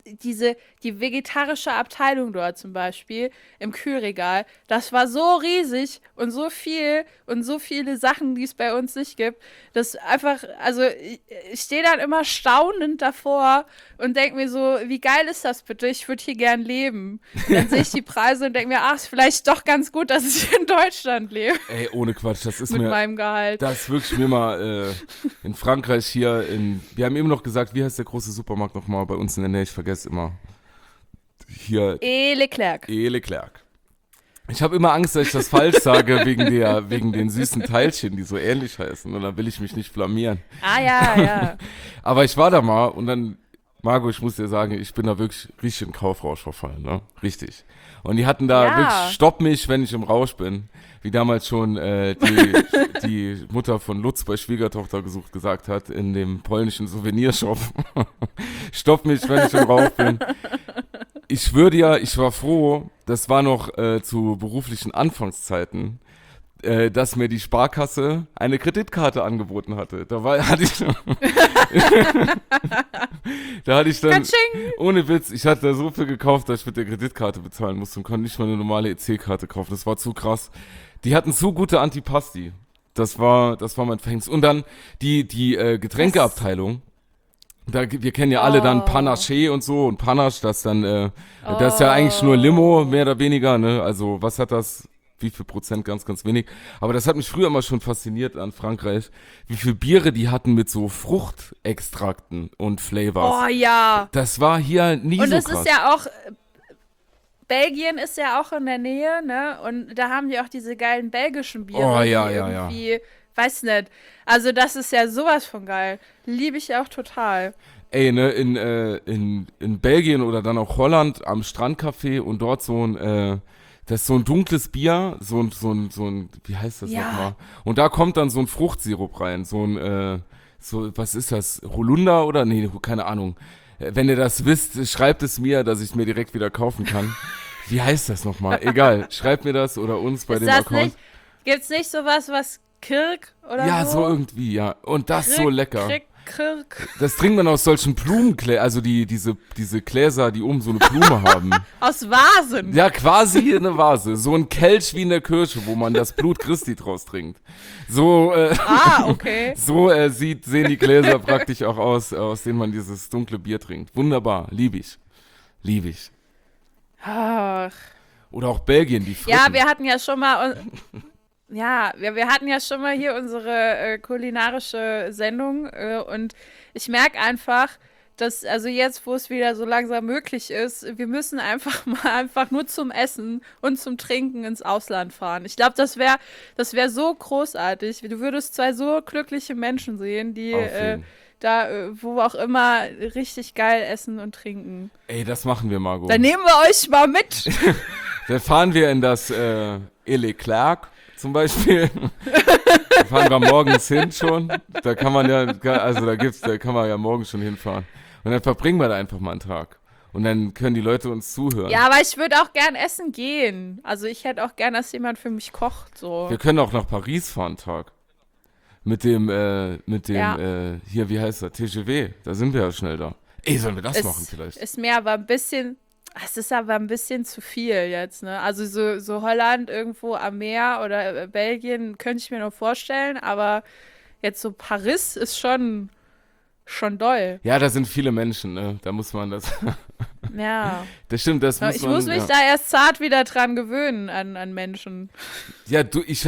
die vegetarische Abteilung dort zum Beispiel im Kühlregal, das war so riesig und so viel und so viele Sachen, die es bei uns nicht gibt, das einfach, also ich stehe dann immer staunend davor und denke mir so, wie geil ist das bitte? Ich würde hier gern leben. Und dann sehe ich die Preise und denke mir, ach, ist vielleicht doch ganz gut, dass ich in Deutschland lebe. Ey, ohne Quatsch, das ist mit mir... meinem Gehalt. Das ist wirklich mir mal in Frankreich hier, wir haben eben noch gesagt, wie heißt der große Supermarkt nochmal bei uns in der Nähe, ich vergesse immer. Hier. Leclerc. Leclerc. Ich habe immer Angst, dass ich das falsch sage, wegen den süßen Teilchen, die so ähnlich heißen. Und dann will ich mich nicht blamieren. Ah, ja. Aber ich war da mal und dann, Margot, ich muss dir sagen, ich bin da wirklich richtig in Kaufrausch verfallen, ne? Richtig. Und die hatten da wirklich, stopp mich, wenn ich im Rausch bin. Wie damals schon die Mutter von Lutz bei Schwiegertochter gesagt hat, in dem polnischen Souvenirshop. Stopp mich, wenn ich im Rausch bin. Ich schwöre dir, ich war froh, das war noch zu beruflichen Anfangszeiten, dass mir die Sparkasse eine Kreditkarte angeboten hatte. Da hatte ich dann, Katsching. ohne Witz, ich hatte da so viel gekauft, dass ich mit der Kreditkarte bezahlen musste und konnte nicht mal eine normale EC-Karte kaufen. Das war zu krass. Die hatten so gute Antipasti. Das war mein Verhängnis. Und dann die Getränkeabteilung. Wir kennen ja alle dann Panaché und so und Panache, das dann, das ist ja eigentlich nur Limo, mehr oder weniger, ne? Also, was hat das? Wie viel Prozent? Ganz, ganz wenig. Aber das hat mich früher immer schon fasziniert an Frankreich, wie viel Biere die hatten mit so Fruchtextrakten und Flavors. Oh ja. Das war hier nie so krass. Und es ist ja auch, Belgien ist ja auch in der Nähe, ne? Und da haben die auch diese geilen belgischen Biere. Oh ja, die ja. irgendwie, weiß nicht. Also das ist ja sowas von geil. Liebe ich auch total. Ey, ne, in Belgien oder dann auch Holland am Strandcafé und dort das ist so ein dunkles Bier, so ein, wie heißt das nochmal? Und da kommt dann so ein Fruchtsirup rein, was ist das, Holunder oder? Nee, keine Ahnung. Wenn ihr das wisst, schreibt es mir, dass ich es mir direkt wieder kaufen kann. Wie heißt das nochmal? Egal, schreibt mir das oder uns bei dem Account. Gibt's nicht sowas, was Kirk oder ja, so? so irgendwie, ja. Und das Kirk, so lecker. Kirk. Das trinkt man aus solchen Blumengläsern, also diese Gläser, die oben so eine Blume haben. Aus Vasen? Ja, quasi eine Vase. So ein Kelch wie in der Kirche, wo man das Blut Christi draus trinkt. So, okay. So sehen die Gläser praktisch auch aus denen man dieses dunkle Bier trinkt. Wunderbar, lieb ich. Ach. Oder auch Belgien, die Fritten. Ja, wir hatten ja schon mal... Ja, wir hatten ja schon mal hier unsere kulinarische Sendung und ich merke einfach, dass, also jetzt, wo es wieder so langsam möglich ist, wir müssen einfach nur zum Essen und zum Trinken ins Ausland fahren. Ich glaube, das wär so großartig. Du würdest zwei so glückliche Menschen sehen, die da, wo auch immer, richtig geil essen und trinken. Ey, das machen wir, Margot. Dann nehmen wir euch mal mit. Dann fahren wir in das Leclerc zum Beispiel. Da fahren wir morgens hin schon. Da kann man ja, da kann man ja morgen schon hinfahren. Und dann verbringen wir da einfach mal einen Tag. Und dann können die Leute uns zuhören. Ja, aber ich würde auch gern essen gehen. Also ich hätte auch gern, dass jemand für mich kocht, so. Wir können auch nach Paris fahren, einen Tag. Mit dem, hier, wie heißt der? TGV. Da sind wir ja schnell da. Ey, sollen wir das machen vielleicht? Es ist aber ein bisschen zu viel jetzt, ne? Also so Holland irgendwo am Meer oder Belgien könnte ich mir noch vorstellen, aber jetzt so Paris ist schon doll. Ja, da sind viele Menschen, ne? Da muss man das... Ja. Das stimmt, das muss man... Ich muss mich da erst zart wieder dran gewöhnen an Menschen. Ja,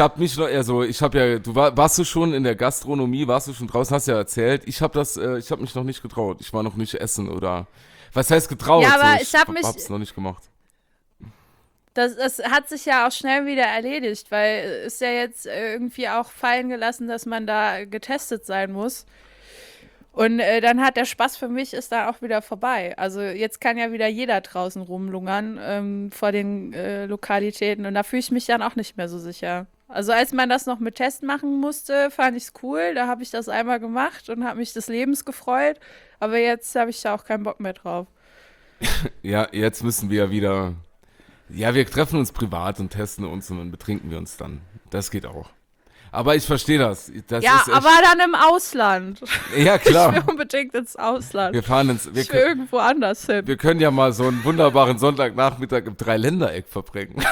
warst du schon in der Gastronomie, warst du schon draußen, hast ja erzählt. Ich habe mich noch nicht getraut. Ich war noch nicht essen oder... Was heißt getraut? Ja, aber ich hab's noch nicht gemacht. Das hat sich ja auch schnell wieder erledigt, weil es ja jetzt irgendwie auch fallen gelassen, dass man da getestet sein muss. Und dann hat der Spaß für mich ist da auch wieder vorbei. Also jetzt kann ja wieder jeder draußen rumlungern vor den Lokalitäten und da fühle ich mich dann auch nicht mehr so sicher. Also als man das noch mit Test machen musste, fand ich es cool. Da habe ich das einmal gemacht und habe mich des Lebens gefreut. Aber jetzt habe ich da auch keinen Bock mehr drauf. Ja, jetzt müssen wir wieder... Ja, wir treffen uns privat und testen uns und dann betrinken wir uns dann. Das geht auch. Aber ich verstehe das. Das Ja, ist echt, aber dann im Ausland. ja, Ich will klar. unbedingt ins Ausland. Wir fahren ins. Ich will irgendwo anders hin. Wir können ja mal so einen wunderbaren Sonntagnachmittag im Dreiländereck verbringen.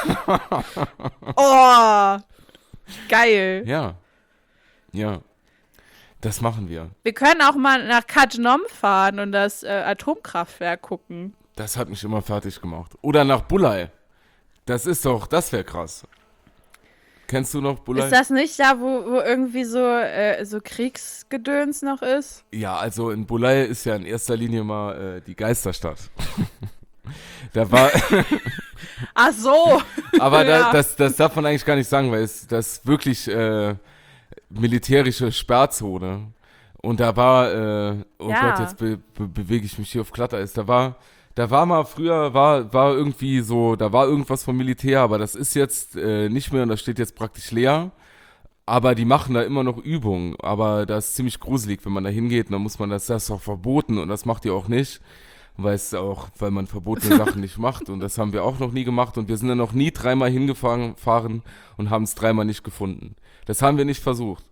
Oh, geil. Ja. Ja. Das machen wir. Wir können auch mal nach Kattenom fahren und das Atomkraftwerk gucken. Das hat mich immer fertig gemacht. Oder nach Bulai. Das wäre krass. Kennst du noch Bulai? Ist das nicht da, wo irgendwie so Kriegsgedöns noch ist? Ja, also in Bulai ist ja in erster Linie mal die Geisterstadt. Da war, Ach so. aber Ja. das darf man eigentlich gar nicht sagen, weil das wirklich militärische Sperrzone. Und da war, oh Ja. Gott, jetzt bewege ich mich hier auf Glatteis. Da war mal früher, war irgendwie so, da war irgendwas vom Militär, aber das ist jetzt nicht mehr und das steht jetzt praktisch leer. Aber die machen da immer noch Übungen. Aber das ist ziemlich gruselig, wenn man da hingeht. Und dann muss man das ist auch verboten und das macht ihr auch nicht. Weil man verbotene Sachen nicht macht. Und das haben wir auch noch nie gemacht. Und wir sind dann noch nie 3-mal hingefahren und haben es 3-mal nicht gefunden. Das haben wir nicht versucht.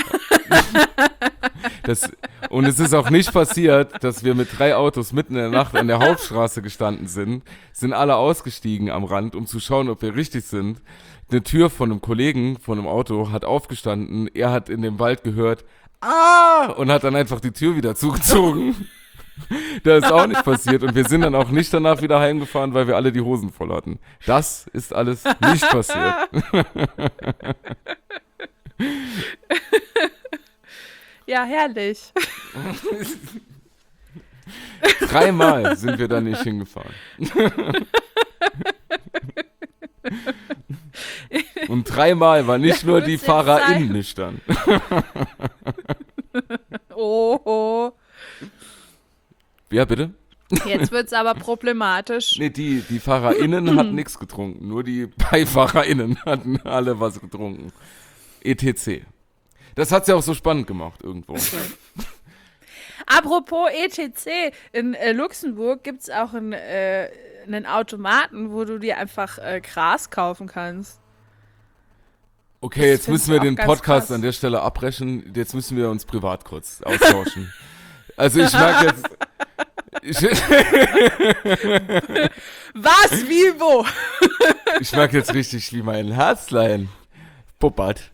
Und es ist auch nicht passiert, dass wir mit 3 Autos mitten in der Nacht an der Hauptstraße gestanden sind alle ausgestiegen am Rand, um zu schauen, ob wir richtig sind. Eine Tür von einem Kollegen von einem Auto hat aufgestanden, er hat in dem Wald gehört, und hat dann einfach die Tür wieder zugezogen. Das ist auch nicht passiert und wir sind dann auch nicht danach wieder heimgefahren, weil wir alle die Hosen voll hatten. Das ist alles nicht passiert. Ja, herrlich. 3-mal sind wir da nicht hingefahren. Und 3-mal war nicht Ja, nur wird's die jetzt FahrerInnen sein? nüchtern. Oh. Ja, bitte? Jetzt wird's aber problematisch. Nee, die FahrerInnen hatten nichts getrunken. Nur die BeifahrerInnen hatten alle was getrunken. ETC. Das hat's ja auch so spannend gemacht irgendwo. Apropos ETC, in Luxemburg gibt's auch einen Automaten, wo du dir einfach Gras kaufen kannst. Okay, jetzt find müssen wir ich auch den ganz Podcast krass. an der Stelle abbrechen. Jetzt müssen wir uns privat kurz austauschen. Also ich merke jetzt... Was, wie, wo? Ich merke jetzt richtig, wie mein Herzlein puppert.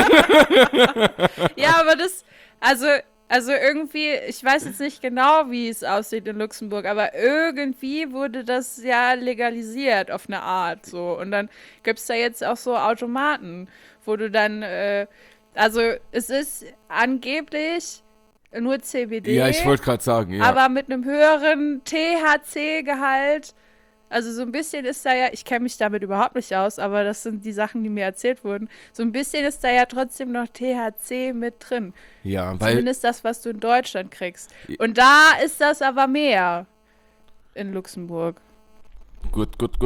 Ja, aber also irgendwie, ich weiß jetzt nicht genau, wie es aussieht in Luxemburg, aber irgendwie wurde das ja legalisiert auf eine Art so. Und dann gibt's da jetzt auch so Automaten, wo du dann, also es ist angeblich nur CBD, Ja, ich wollte gerade sagen, ja. aber mit einem höheren THC-Gehalt. Also so ein bisschen ist da ja, ich kenne mich damit überhaupt nicht aus, aber das sind die Sachen, die mir erzählt wurden. So ein bisschen ist da ja trotzdem noch THC mit drin. Ja, weil... Zumindest das, was du in Deutschland kriegst. Und da ist das aber mehr in Luxemburg. Gut.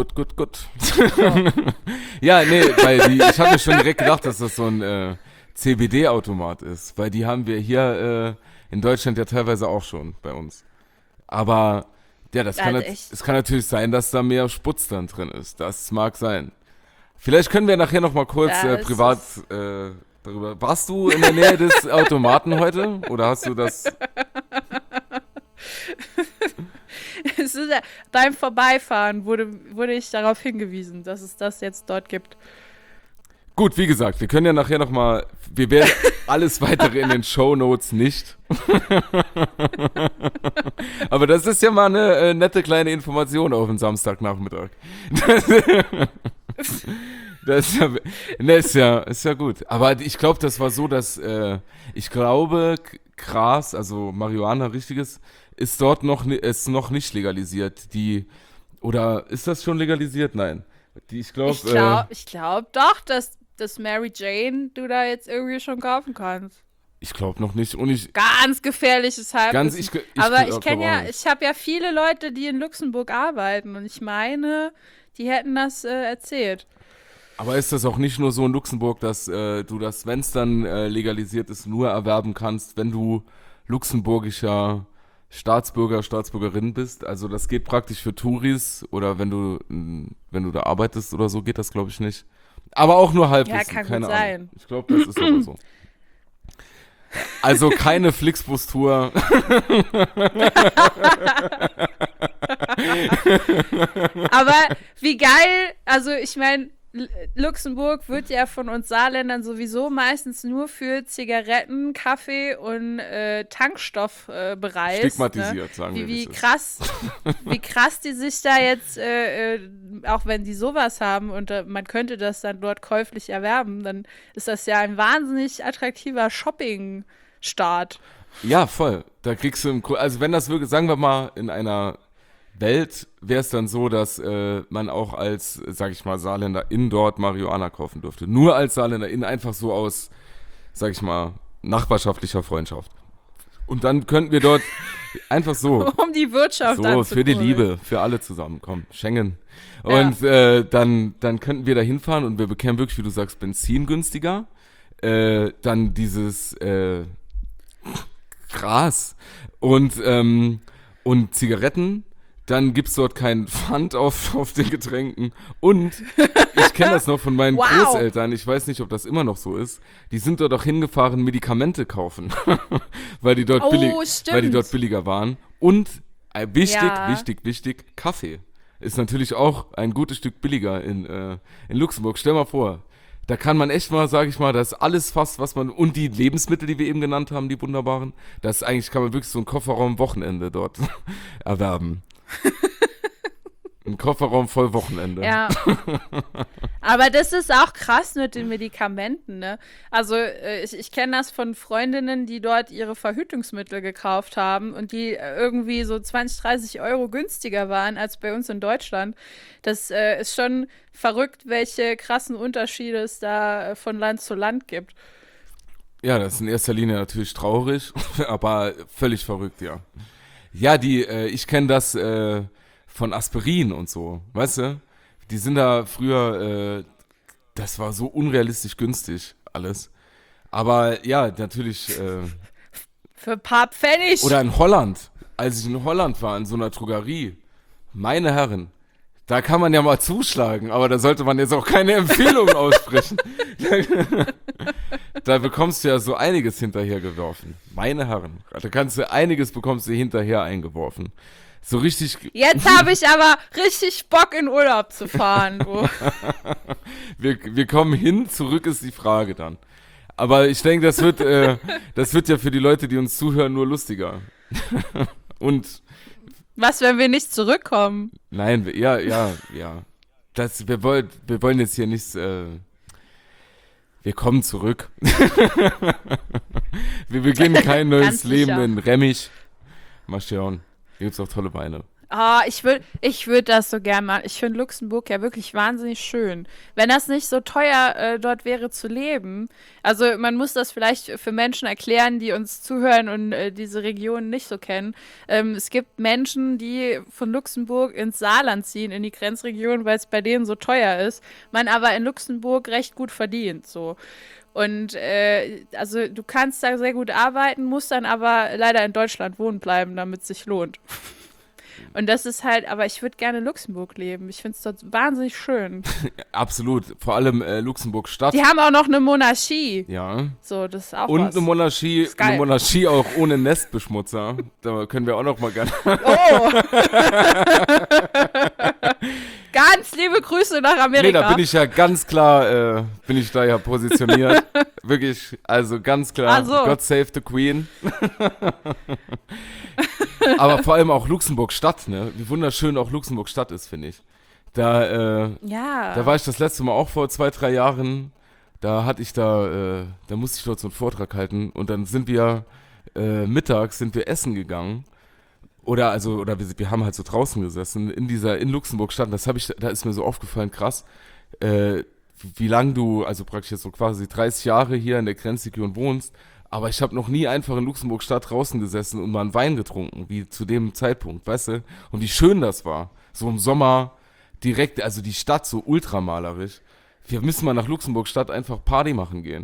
Ja, nee, weil ich habe mir schon direkt gedacht, dass das so ein CBD-Automat ist, weil die haben wir hier in Deutschland ja teilweise auch schon bei uns. Aber ja, es kann natürlich sein, dass da mehr Sputz dann drin ist. Das mag sein. Vielleicht können wir nachher noch mal kurz Ja, es privat darüber. Warst du in der Nähe des Automaten heute? Oder hast du das? Es ist ja, beim Vorbeifahren wurde ich darauf hingewiesen, dass es das jetzt dort gibt. Gut, wie gesagt, wir können ja nachher noch mal, wir werden alles weitere in den Shownotes nicht. Aber das ist ja mal eine nette kleine Information auf den Samstagnachmittag. Ist ja gut. Aber ich glaube, das war so, dass ich glaube, Gras, also Marihuana, richtiges, ist dort noch nicht legalisiert. Oder ist das schon legalisiert? Nein. Ich glaube doch, dass Mary Jane du da jetzt irgendwie schon kaufen kannst. Ich glaube noch nicht. Ganz gefährliches Halbwissen. Aber ich habe ja viele Leute, die in Luxemburg arbeiten und ich meine, die hätten das erzählt. Aber ist das auch nicht nur so in Luxemburg, dass du das, wenn es dann legalisiert ist, nur erwerben kannst, wenn du luxemburgischer Staatsbürger, Staatsbürgerin bist? Also das geht praktisch für Touris oder wenn du da arbeitest oder so, geht das glaube ich nicht. Aber auch nur Halbwissen, Ja, kann keine gut Ahnung. sein. Ich glaube, das ist aber so. Also keine Flixbus-Tour. Aber wie geil, also ich meine, Luxemburg wird ja von uns Saarländern sowieso meistens nur für Zigaretten, Kaffee und Tankstoff bereist. Stigmatisiert, ne? sagen wir. Wie krass die sich da jetzt, auch wenn die sowas haben und man könnte das dann dort käuflich erwerben, dann ist das ja ein wahnsinnig attraktiver Shopping-Start. Ja, voll. Da kriegst du, also wenn das wirklich, sagen wir mal, in einer Welt wäre es dann so, dass man auch als, sag ich mal, Saarländerin dort Marihuana kaufen durfte. Nur als Saarländerin, einfach so aus, sag ich mal, nachbarschaftlicher Freundschaft. Und dann könnten wir dort einfach so. Um die Wirtschaft So, für die Liebe, für alle zusammen, komm, Schengen. Und dann könnten wir da hinfahren und wir bekämen wirklich, wie du sagst, Benzin günstiger. Dann dieses Gras und Zigaretten. Dann gibt's dort keinen Pfand auf den Getränken. Und ich kenne das noch von meinen Großeltern, ich weiß nicht, ob das immer noch so ist, die sind dort auch hingefahren, Medikamente kaufen, weil die dort billiger waren. Und wichtig, Kaffee ist natürlich auch ein gutes Stück billiger in Luxemburg. Stell mal vor, da kann man echt mal, sag ich mal, das ist alles fast, was man, und die Lebensmittel, die wir eben genannt haben, die wunderbaren, das eigentlich kann man wirklich so ein Kofferraum-Wochenende dort erwerben. Ein Kofferraum voll Wochenende. Ja. Aber das ist auch krass mit den Medikamenten, ne? Also ich kenne das von Freundinnen, die dort ihre Verhütungsmittel gekauft haben und die irgendwie so 20, 30 Euro günstiger waren als bei uns in Deutschland. Das ist schon verrückt, welche krassen Unterschiede es da von Land zu Land gibt. Ja, das ist in erster Linie natürlich traurig, aber völlig verrückt, ja. Ja, ich kenne das von Aspirin und so, weißt du? Die sind da früher, das war so unrealistisch günstig, alles. Aber ja, natürlich. Für ein paar Pfennig. Oder in Holland, als ich in Holland war, in so einer Drogerie, meine Herren, da kann man ja mal zuschlagen, aber da sollte man jetzt auch keine Empfehlung aussprechen. Da bekommst du ja so einiges hinterhergeworfen. Meine Herren, bekommst du hinterher eingeworfen. So richtig. Jetzt habe ich aber richtig Bock, in Urlaub zu fahren. Wir kommen hin, zurück ist die Frage dann. Aber ich denke, das wird ja für die Leute, die uns zuhören, nur lustiger. Und was, wenn wir nicht zurückkommen? nein, ja. Wir wollen jetzt hier nichts. Wir kommen zurück. Wir beginnen kein neues Leben in Remmich. Mal schauen. Hier gibt's auch tolle Weine. Ich würd das so gern machen. Ich finde Luxemburg ja wirklich wahnsinnig schön. Wenn das nicht so teuer dort wäre zu leben. Also man muss das vielleicht für Menschen erklären, die uns zuhören und diese Region nicht so kennen. Es gibt Menschen, die von Luxemburg ins Saarland ziehen, in die Grenzregion, weil es bei denen so teuer ist. Man aber in Luxemburg recht gut verdient, so. Und also du kannst da sehr gut arbeiten, musst dann aber leider in Deutschland wohnen bleiben, damit es sich lohnt. Und das ist halt, aber ich würde gerne in Luxemburg leben. Ich finde es dort wahnsinnig schön. Absolut, vor allem Luxemburg-Stadt. Die haben auch noch eine Monarchie. Ja. So, das ist auch Und was. eine Monarchie auch ohne Nestbeschmutzer. Da können wir auch noch mal gerne. Oh! Ganz liebe Grüße nach Amerika. Nee, da bin ich ja ganz klar, bin ich da ja positioniert. Wirklich, also ganz klar, so. God save the Queen. Aber vor allem auch Luxemburg-Stadt, ne? Wie wunderschön auch Luxemburg-Stadt ist, finde ich. Da war ich das letzte Mal auch vor 2-3 Jahren. Da musste ich dort so einen Vortrag halten und dann sind wir mittags essen gegangen. Oder wir haben halt so draußen gesessen in Luxemburg-Stadt. Da ist mir so aufgefallen, krass, wie lang du, also praktisch jetzt so quasi 30 Jahre hier in der Grenzregion wohnst. Aber ich habe noch nie einfach in Luxemburg-Stadt draußen gesessen und mal einen Wein getrunken, wie zu dem Zeitpunkt, weißt du? Und wie schön das war. So im Sommer direkt, also die Stadt so ultramalerisch. Wir müssen mal nach Luxemburg-Stadt einfach Party machen gehen.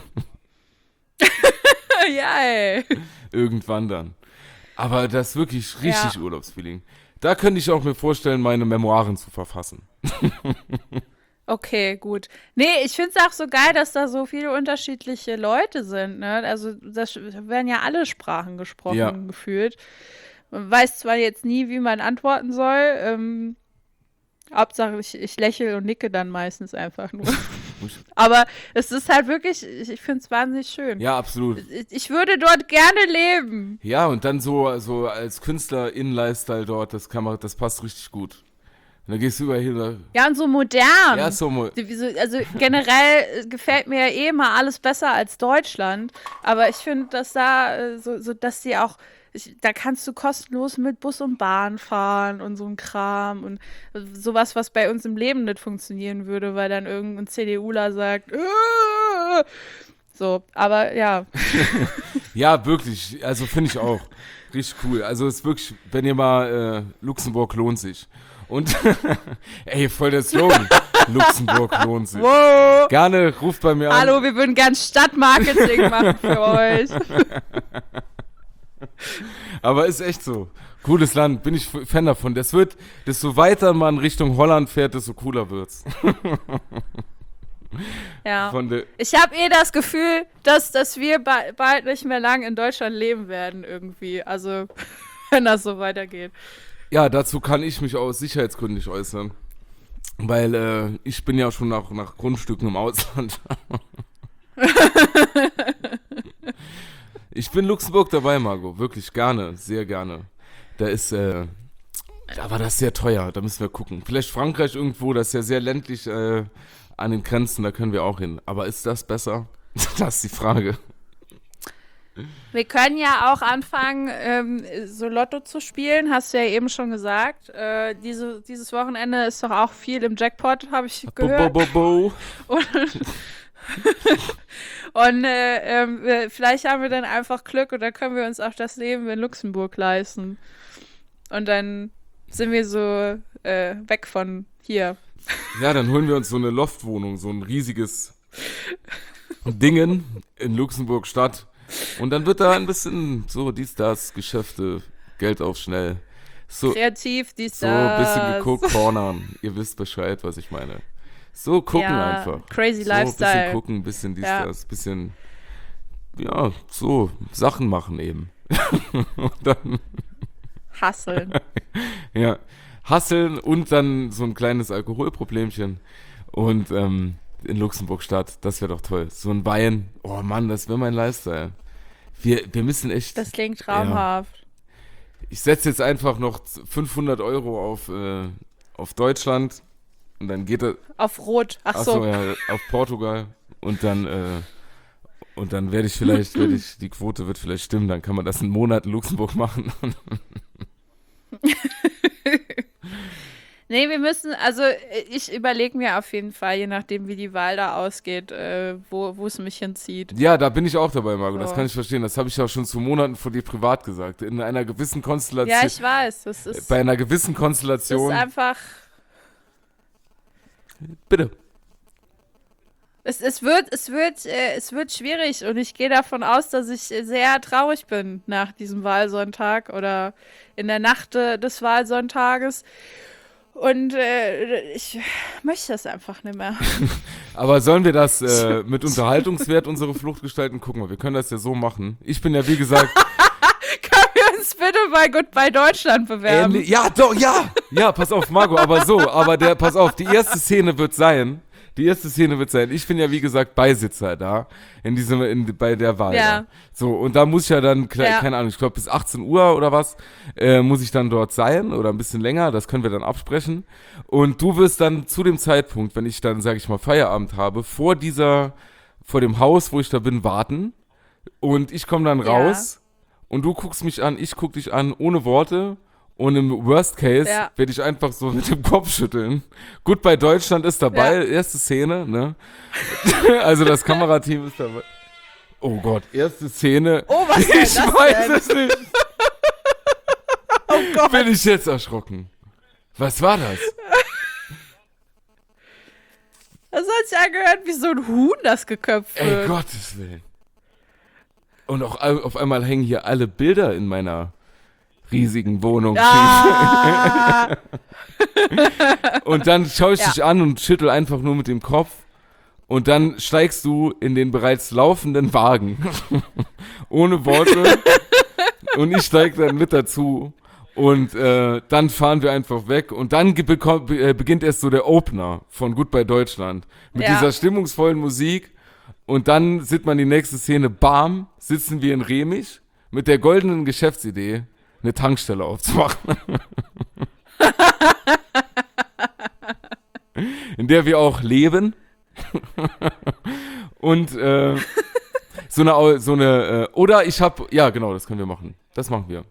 Ja, ey. Irgendwann dann. Aber das ist wirklich richtig Urlaubsfeeling. Da könnte ich auch mir vorstellen, meine Memoiren zu verfassen. Okay, gut. Nee, ich finde es auch so geil, dass da so viele unterschiedliche Leute sind, ne? Also, das werden ja alle Sprachen gesprochen, Ja. gefühlt. Man weiß zwar jetzt nie, wie man antworten soll. Hauptsache, ich lächle und nicke dann meistens einfach nur. Aber es ist halt wirklich, ich finde es wahnsinnig schön. Ja, absolut. Ich würde dort gerne leben. Ja, und dann so als Künstler in Lifestyle dort, das passt richtig gut. Und dann gehst du überall hin. Ja, und so modern. Ja, Also generell gefällt mir ja eh immer alles besser als Deutschland. Aber ich finde, dass da so dass die auch, da kannst du kostenlos mit Bus und Bahn fahren und so ein Kram und sowas, was bei uns im Leben nicht funktionieren würde, weil dann irgendein CDUler sagt, so, aber ja. Ja, wirklich. Also finde ich auch. Richtig cool. Also ist wirklich, wenn ihr mal, Luxemburg lohnt sich. Und, ey, voll der Slogan. Luxemburg lohnt sich. Wow. Gerne, ruft bei mir an. Hallo, wir würden gern Stadtmarketing machen für euch. Aber ist echt so. Cooles Land, bin ich Fan davon. Desto weiter man Richtung Holland fährt, desto cooler wird's. Ja. Ich habe das Gefühl, dass wir bald nicht mehr lang in Deutschland leben werden irgendwie. Also, wenn das so weitergeht. Ja, dazu kann ich mich aus Sicherheitsgründen nicht äußern. Weil ich bin ja schon nach Grundstücken im Ausland. Ich bin Luxemburg dabei, Margot. Wirklich gerne, sehr gerne. Da war das sehr teuer, da müssen wir gucken. Vielleicht Frankreich irgendwo, das ist ja sehr ländlich an den Grenzen, da können wir auch hin. Aber ist das besser? Das ist die Frage. Wir können ja auch anfangen, so Lotto zu spielen, hast du ja eben schon gesagt. Dieses Wochenende ist doch auch viel im Jackpot, habe ich gehört. Und vielleicht haben wir dann einfach Glück und dann können wir uns auch das Leben in Luxemburg leisten. Und dann sind wir so weg von hier. Ja, dann holen wir uns so eine Loftwohnung, so ein riesiges Dingen in Luxemburg Stadt. Und dann wird da ein bisschen so das, Geschäfte, Geld auf schnell. So, kreativ, das. So ein bisschen geguckt, cornern. Ihr wisst Bescheid, was ich meine. So gucken einfach. Crazy so Lifestyle. Ein bisschen gucken, ein bisschen das, bisschen, ja, so Sachen machen eben. Und dann hustlen. Ja, hustlen und dann so ein kleines Alkoholproblemchen. Und in Luxemburg-Stadt, das wäre doch toll. So ein Wein, oh Mann, das wäre mein Lifestyle. Wir müssen echt... Das klingt traumhaft. Ja. Ich setze jetzt einfach noch 500 Euro auf Deutschland und dann geht er... Auf Rot, ach so. Ja, auf Portugal und dann werde ich die Quote wird vielleicht stimmen, dann kann man das einen Monat in Luxemburg machen. Nee, ich überlege mir auf jeden Fall, je nachdem wie die Wahl da ausgeht, wo es mich hinzieht. Ja, da bin ich auch dabei, Margot, So. Das kann ich verstehen. Das habe ich ja schon zu Monaten vor dir privat gesagt. In einer gewissen Konstellation. Ja, ich weiß. Das ist, bei einer gewissen das Konstellation. ist einfach, Bitte. es wird schwierig und ich gehe davon aus, dass ich sehr traurig bin nach diesem Wahlsonntag oder in der Nacht des Wahlsonntages. Und ich möchte das einfach nicht mehr. Aber sollen wir das mit Unterhaltungswert unsere Flucht gestalten? Guck mal, wir können das ja so machen. Ich bin ja, wie gesagt... Können wir uns bitte bei Goodbye Deutschland bewerben? Ja, doch, ja. Ja, pass auf, Margot, pass auf, die erste Szene wird sein, ich bin ja, wie gesagt, Beisitzer da, bei der Wahl. Ja. Da. So, und da muss ich ja dann, keine Ahnung, ich glaube bis 18 Uhr oder was, muss ich dann dort sein oder ein bisschen länger, das können wir dann absprechen. Und du wirst dann zu dem Zeitpunkt, wenn ich dann, sage ich mal, Feierabend habe, vor dem Haus, wo ich da bin, warten. Und ich komme dann raus und du guckst mich an, ich guck dich an, ohne Worte. Und im Worst Case werde ich einfach so mit dem Kopf schütteln. Goodbye Deutschland ist dabei, erste Szene, ne? Also das Kamerateam ist dabei. Oh Gott, erste Szene. Oh, was ist das denn? Ich weiß es nicht. Oh Gott. Bin ich jetzt erschrocken. Was war das? Das hat sich angehört, wie so ein Huhn, das geköpft wird. Ey, Gottes Willen. Und auch auf einmal hängen hier alle Bilder in meiner riesigen Wohnung. Ah! Und dann schaue ich dich an und schüttel einfach nur mit dem Kopf. Und dann steigst du in den bereits laufenden Wagen. Ohne Worte. Und ich steige dann mit dazu. Und dann fahren wir einfach weg. Und dann beginnt erst so der Opener von Goodbye Deutschland. Mit dieser stimmungsvollen Musik. Und dann sieht man die nächste Szene. Bam, sitzen wir in Remich mit der goldenen Geschäftsidee, eine Tankstelle aufzumachen. In der wir auch leben. Und oder ich habe, ja genau, das können wir machen. Das machen wir.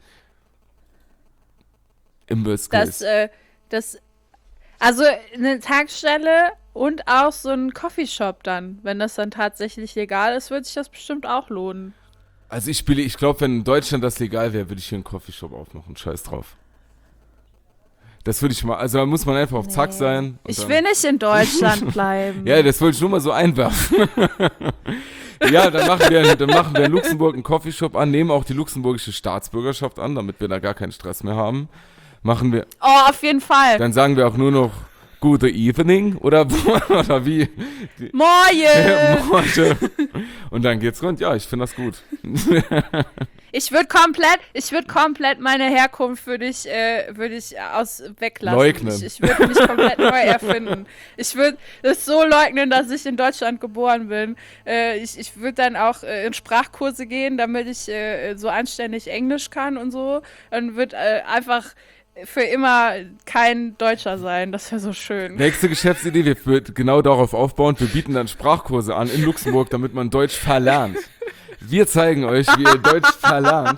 Im Worst Case. Also eine Tankstelle und auch so ein Coffeeshop dann. Wenn das dann tatsächlich legal ist, wird sich das bestimmt auch lohnen. Also ich glaube, wenn in Deutschland das legal wäre, würde ich hier einen Coffeeshop aufmachen. Scheiß drauf. Das würde ich mal, also da muss man einfach auf Zack sein. Ich will nicht in Deutschland bleiben. Ja, das wollte ich nur mal so einwerfen. Ja, dann machen wir in Luxemburg einen Coffeeshop an, nehmen auch die luxemburgische Staatsbürgerschaft an, damit wir da gar keinen Stress mehr haben. Machen wir. Oh, auf jeden Fall. Dann sagen wir auch nur noch Good Evening oder wie? Morgen! Und dann geht's rund. Ja, ich finde das gut. Ich würde komplett meine Herkunft würde ich weglassen. Leugnen. Ich würde mich komplett neu erfinden. Ich würde es so leugnen, dass ich in Deutschland geboren bin. Ich würde dann auch in Sprachkurse gehen, damit ich so anständig Englisch kann und so. Und würde einfach für immer kein Deutscher sein. Das wäre so schön. Nächste Geschäftsidee, wir würden genau darauf aufbauen. Wir bieten dann Sprachkurse an in Luxemburg, damit man Deutsch verlernt. Wir zeigen euch, wie ihr Deutsch verlernt.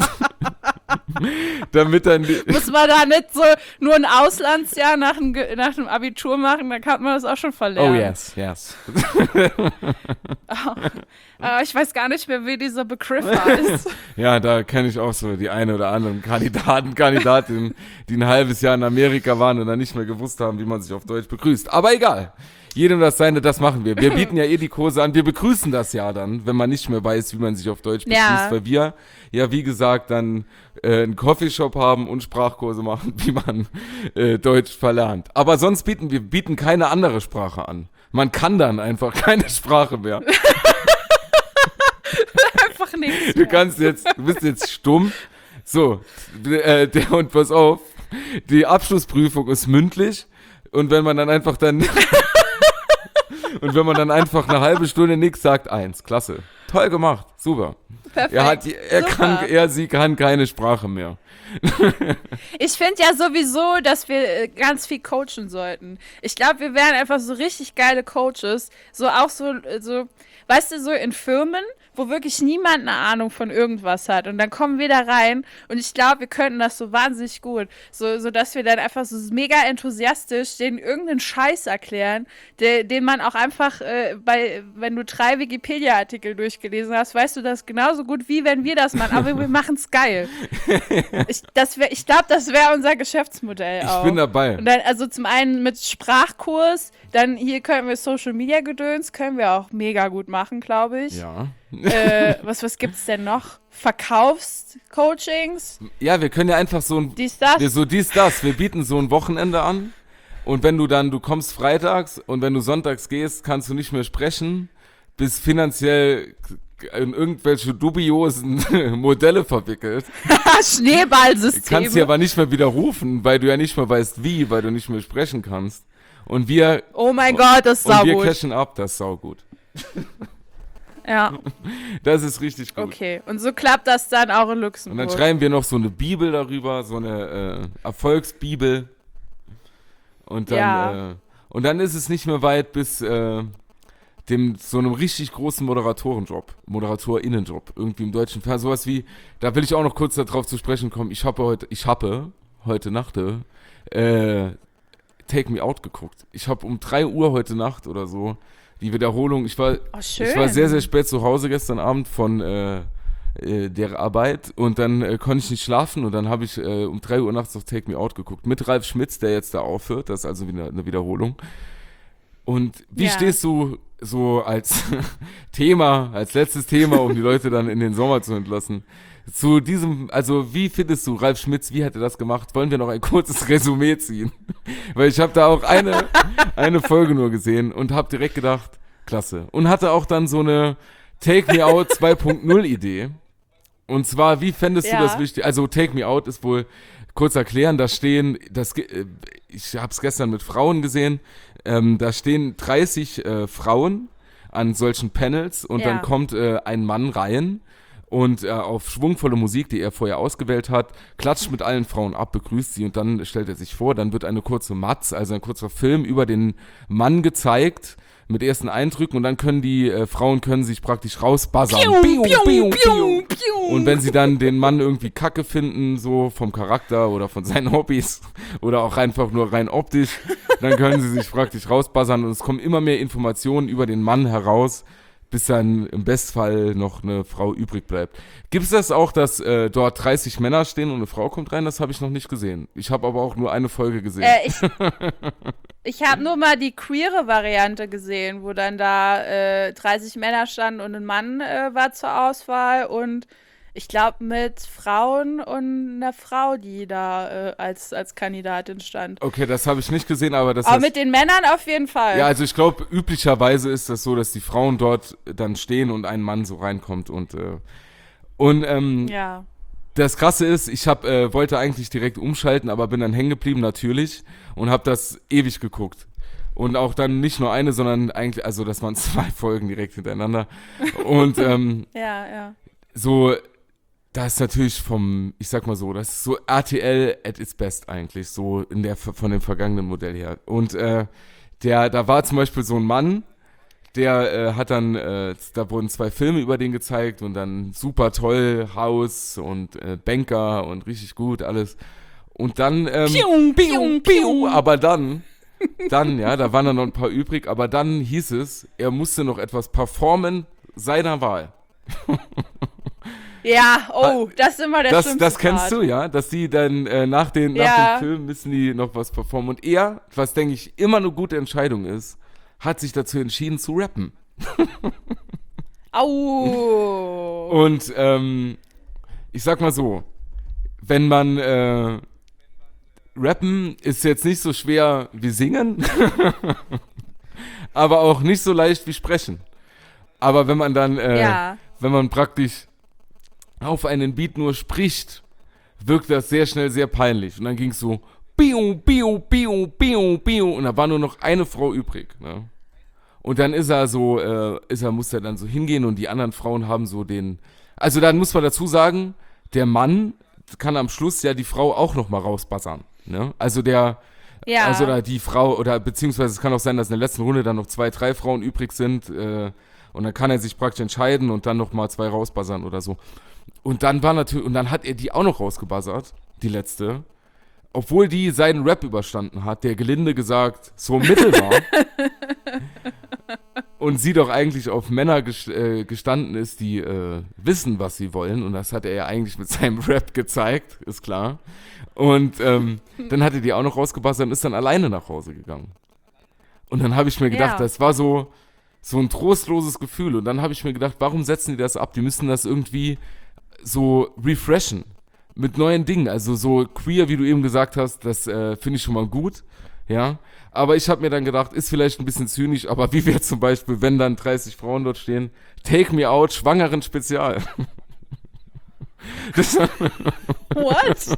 Damit dann muss man da nicht so nur ein Auslandsjahr nach dem Abitur machen, dann kann man das auch schon verlernen. Oh yes. Ich weiß gar nicht mehr, wie dieser Begriff heißt. Ja, da kenne ich auch so die eine oder anderen Kandidatinnen, die ein halbes Jahr in Amerika waren und dann nicht mehr gewusst haben, wie man sich auf Deutsch begrüßt. Aber egal. Jedem das Seine, das machen wir. Wir bieten ja die Kurse an. Wir begrüßen das ja dann, wenn man nicht mehr weiß, wie man sich auf Deutsch begrüßt. Weil wir ja, wie gesagt, dann einen Coffeeshop haben und Sprachkurse machen, wie man Deutsch verlernt. Aber sonst wir bieten keine andere Sprache an. Man kann dann einfach keine Sprache mehr. Einfach nichts. Du bist jetzt stumm. So, und pass auf, die Abschlussprüfung ist mündlich und wenn man dann einfach eine halbe Stunde nichts sagt, 1, klasse. Toll gemacht, super. Perfekt. Sie kann keine Sprache mehr. Ich finde ja sowieso, dass wir ganz viel coachen sollten. Ich glaube, wir wären einfach so richtig geile Coaches. So auch so, weißt du, so in Firmen, wo wirklich niemand eine Ahnung von irgendwas hat. Und dann kommen wir da rein und ich glaube, wir könnten das so wahnsinnig gut. So dass wir dann einfach so mega enthusiastisch denen irgendeinen Scheiß erklären, den man auch einfach wenn du 3 Wikipedia-Artikel durchgelesen hast, weißt du das genauso gut, wie wenn wir das machen. Aber wir machen es geil. Ich glaube, das wäre unser Geschäftsmodell auch. Ich bin dabei. Und dann, also zum einen mit Sprachkurs, dann hier können wir Social-Media-Gedöns, können wir auch mega gut machen, glaube ich. Ja. Was gibt's denn noch? Verkaufscoachings? Ja, wir können ja einfach dies, das. Wir bieten so ein Wochenende an. Und wenn du kommst freitags und wenn du sonntags gehst, kannst du nicht mehr sprechen, bist finanziell in irgendwelche dubiosen Modelle verwickelt. Schneeballsysteme. Kannst sie aber nicht mehr widerrufen, weil du ja nicht mehr weißt wie, weil du nicht mehr sprechen kannst. Und wir... Oh mein Gott, das ist saugut. Und wir cashen ab, das ist saugut. Ja. Das ist richtig gut. Okay, und so klappt das dann auch in Luxemburg. Und dann schreiben wir noch so eine Bibel darüber, so eine Erfolgsbibel. Und dann, und dann ist es nicht mehr weit bis so einem richtig großen ModeratorInnenjob, irgendwie im deutschen Fernsehen. Sowas wie, da will ich auch noch kurz darauf zu sprechen kommen, ich habe heute Nacht Take Me Out geguckt. Ich habe um 3 Uhr heute Nacht oder so die Wiederholung. Ich war sehr, sehr spät zu Hause gestern Abend von der Arbeit und dann konnte ich nicht schlafen und dann habe ich um 3 Uhr nachts noch Take Me Out geguckt mit Ralf Schmitz, der jetzt da aufhört. Das ist also wieder eine Wiederholung. Und wie stehst du so als Thema, als letztes Thema, um die Leute dann in den Sommer zu entlassen, zu diesem, also wie findest du Ralf Schmitz, wie hat er das gemacht? Wollen wir noch ein kurzes Resümee ziehen? Weil ich habe da auch eine Folge nur gesehen und habe direkt gedacht, klasse. Und hatte auch dann so eine Take Me Out 2.0 Idee. Und zwar, wie fändest du das wichtig? Also Take Me Out ist wohl, kurz erklären, da stehen, ich habe es gestern mit Frauen gesehen, da stehen 30 Frauen an solchen Panels und dann kommt ein Mann rein und auf schwungvolle Musik, die er vorher ausgewählt hat, klatscht mit allen Frauen ab, begrüßt sie und dann stellt er sich vor, dann wird eine kurze Matz, also ein kurzer Film über den Mann gezeigt mit ersten Eindrücken und dann können die Frauen sich praktisch rausbuzzern. Und wenn sie dann den Mann irgendwie kacke finden, so vom Charakter oder von seinen Hobbys oder auch einfach nur rein optisch, dann können sie sich praktisch rausbuzzern und es kommen immer mehr Informationen über den Mann heraus, bis dann im Bestfall noch eine Frau übrig bleibt. Gibt es das auch, dass dort 30 Männer stehen und eine Frau kommt rein? Das habe ich noch nicht gesehen. Ich habe aber auch nur eine Folge gesehen. Ich habe nur mal die queere Variante gesehen, wo dann da 30 Männer standen und ein Mann war zur Auswahl und ich glaube mit Frauen und einer Frau, die da als Kandidatin stand. Okay, das habe ich nicht gesehen, aber das Aber mit den Männern auf jeden Fall. Ja, also ich glaube, üblicherweise ist das so, dass die Frauen dort dann stehen und ein Mann so reinkommt und ja. Das Krasse ist, ich wollte eigentlich direkt umschalten, aber bin dann hängen geblieben, natürlich, und habe das ewig geguckt. Und auch dann nicht nur eine, sondern eigentlich, also das waren 2 Folgen direkt hintereinander. Und ja. so, da ist natürlich ich sag mal so, das ist so RTL at its best eigentlich, so von dem vergangenen Modell her. Und da war zum Beispiel so ein Mann, der hat dann, da wurden 2 Filme über den gezeigt und dann super toll, Haus und Banker und richtig gut, alles. Und dann, aber dann, ja, da waren dann noch ein paar übrig, aber dann hieß es, er musste noch etwas performen seiner Wahl. Ja, das ist immer der schlimmste Das kennst Part. du, ja? Dass die dann nach dem Film müssen die noch was performen. Und er, was denke ich immer eine gute Entscheidung ist, hat sich dazu entschieden zu rappen. Au! Und ich sag mal so, wenn man rappen ist jetzt nicht so schwer wie singen, aber auch nicht so leicht wie sprechen. Aber wenn man dann, wenn man praktisch auf einen Beat nur spricht, wirkt das sehr schnell sehr peinlich. Und dann ging es so Biu, biu, biu, biu, biu. Und da war nur noch eine Frau übrig. Ne? Und dann muss er dann so hingehen und die anderen Frauen haben so also dann muss man dazu sagen, der Mann kann am Schluss ja die Frau auch noch mal rausbuzzern. Ne? Also oder die Frau, oder beziehungsweise es kann auch sein, dass in der letzten Runde dann noch 2, 3 Frauen übrig sind und dann kann er sich praktisch entscheiden und dann noch mal 2 rausbuzzern oder so. Und dann hat er die auch noch rausgebuzzert, die letzte. Obwohl die seinen Rap überstanden hat, der gelinde gesagt so mittel war. Und sie doch eigentlich auf Männer gestanden ist, die wissen, was sie wollen. Und das hat er ja eigentlich mit seinem Rap gezeigt, ist klar. Und dann hat er die auch noch rausgebuzzert und ist dann alleine nach Hause gegangen. Und dann habe ich mir gedacht, das war so ein trostloses Gefühl. Und dann habe ich mir gedacht, warum setzen die das ab? Die müssen das irgendwie so refreshen. Mit neuen Dingen, also so queer, wie du eben gesagt hast, das finde ich schon mal gut, ja. Aber ich habe mir dann gedacht, ist vielleicht ein bisschen zynisch, aber wie wäre zum Beispiel, wenn dann 30 Frauen dort stehen, Take Me Out, Schwangeren Spezial. What?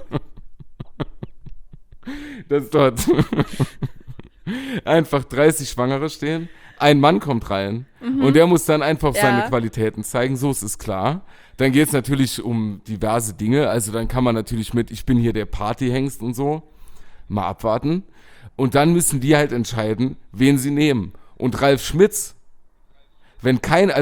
Dass dort einfach 30 Schwangere stehen, ein Mann kommt rein und der muss dann einfach seine Qualitäten zeigen, so ist es klar. Dann geht es natürlich um diverse Dinge, also dann kann man natürlich ich bin hier der Partyhengst und so, mal abwarten. Und dann müssen die halt entscheiden, wen sie nehmen. Und Ralf Schmitz, wenn keine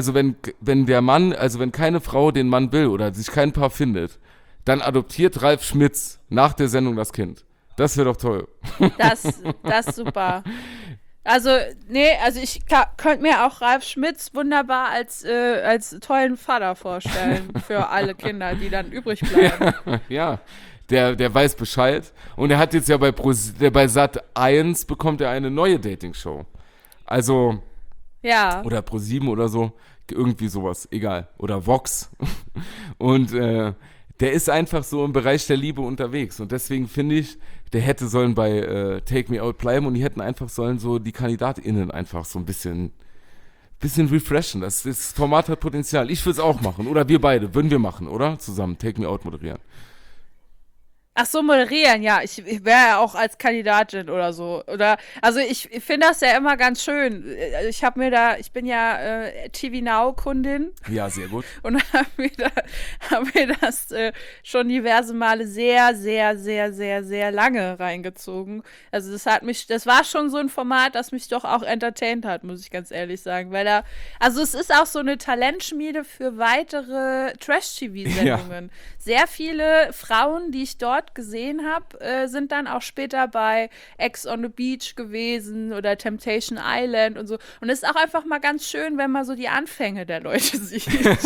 Frau den Mann will oder sich kein Paar findet, dann adoptiert Ralf Schmitz nach der Sendung das Kind. Das wäre doch toll. Das ist super. Also ich könnte mir auch Ralf Schmitz wunderbar als tollen Vater vorstellen für alle Kinder, die dann übrig bleiben. Ja, der weiß Bescheid. Und er hat jetzt ja bei Sat.1 bekommt er eine neue Dating-Show. Also, oder Pro7 oder so, irgendwie sowas, egal. Oder Vox. Und der ist einfach so im Bereich der Liebe unterwegs. Und deswegen finde ich, der hätte sollen bei Take Me Out bleiben und die hätten einfach sollen so die KandidatInnen einfach so ein bisschen refreshen. Das Format hat Potenzial. Ich würde es auch machen. Oder wir beide. Würden wir machen, oder? Zusammen Take Me Out moderieren. Ach so, moderieren, ja. Ich wäre ja auch als Kandidatin oder so. Also ich finde das ja immer ganz schön. Ich bin ja TV Now-Kundin. Ja, sehr gut. Und hab mir das schon diverse Male sehr, sehr, sehr, sehr, sehr lange reingezogen. Also das war schon so ein Format, das mich doch auch entertaint hat, muss ich ganz ehrlich sagen. Also es ist auch so eine Talentschmiede für weitere Trash-TV-Sendungen. Ja. Sehr viele Frauen, die ich dort gesehen habe, sind dann auch später bei Ex on the Beach gewesen oder Temptation Island und so. Und es ist auch einfach mal ganz schön, wenn man so die Anfänge der Leute sieht.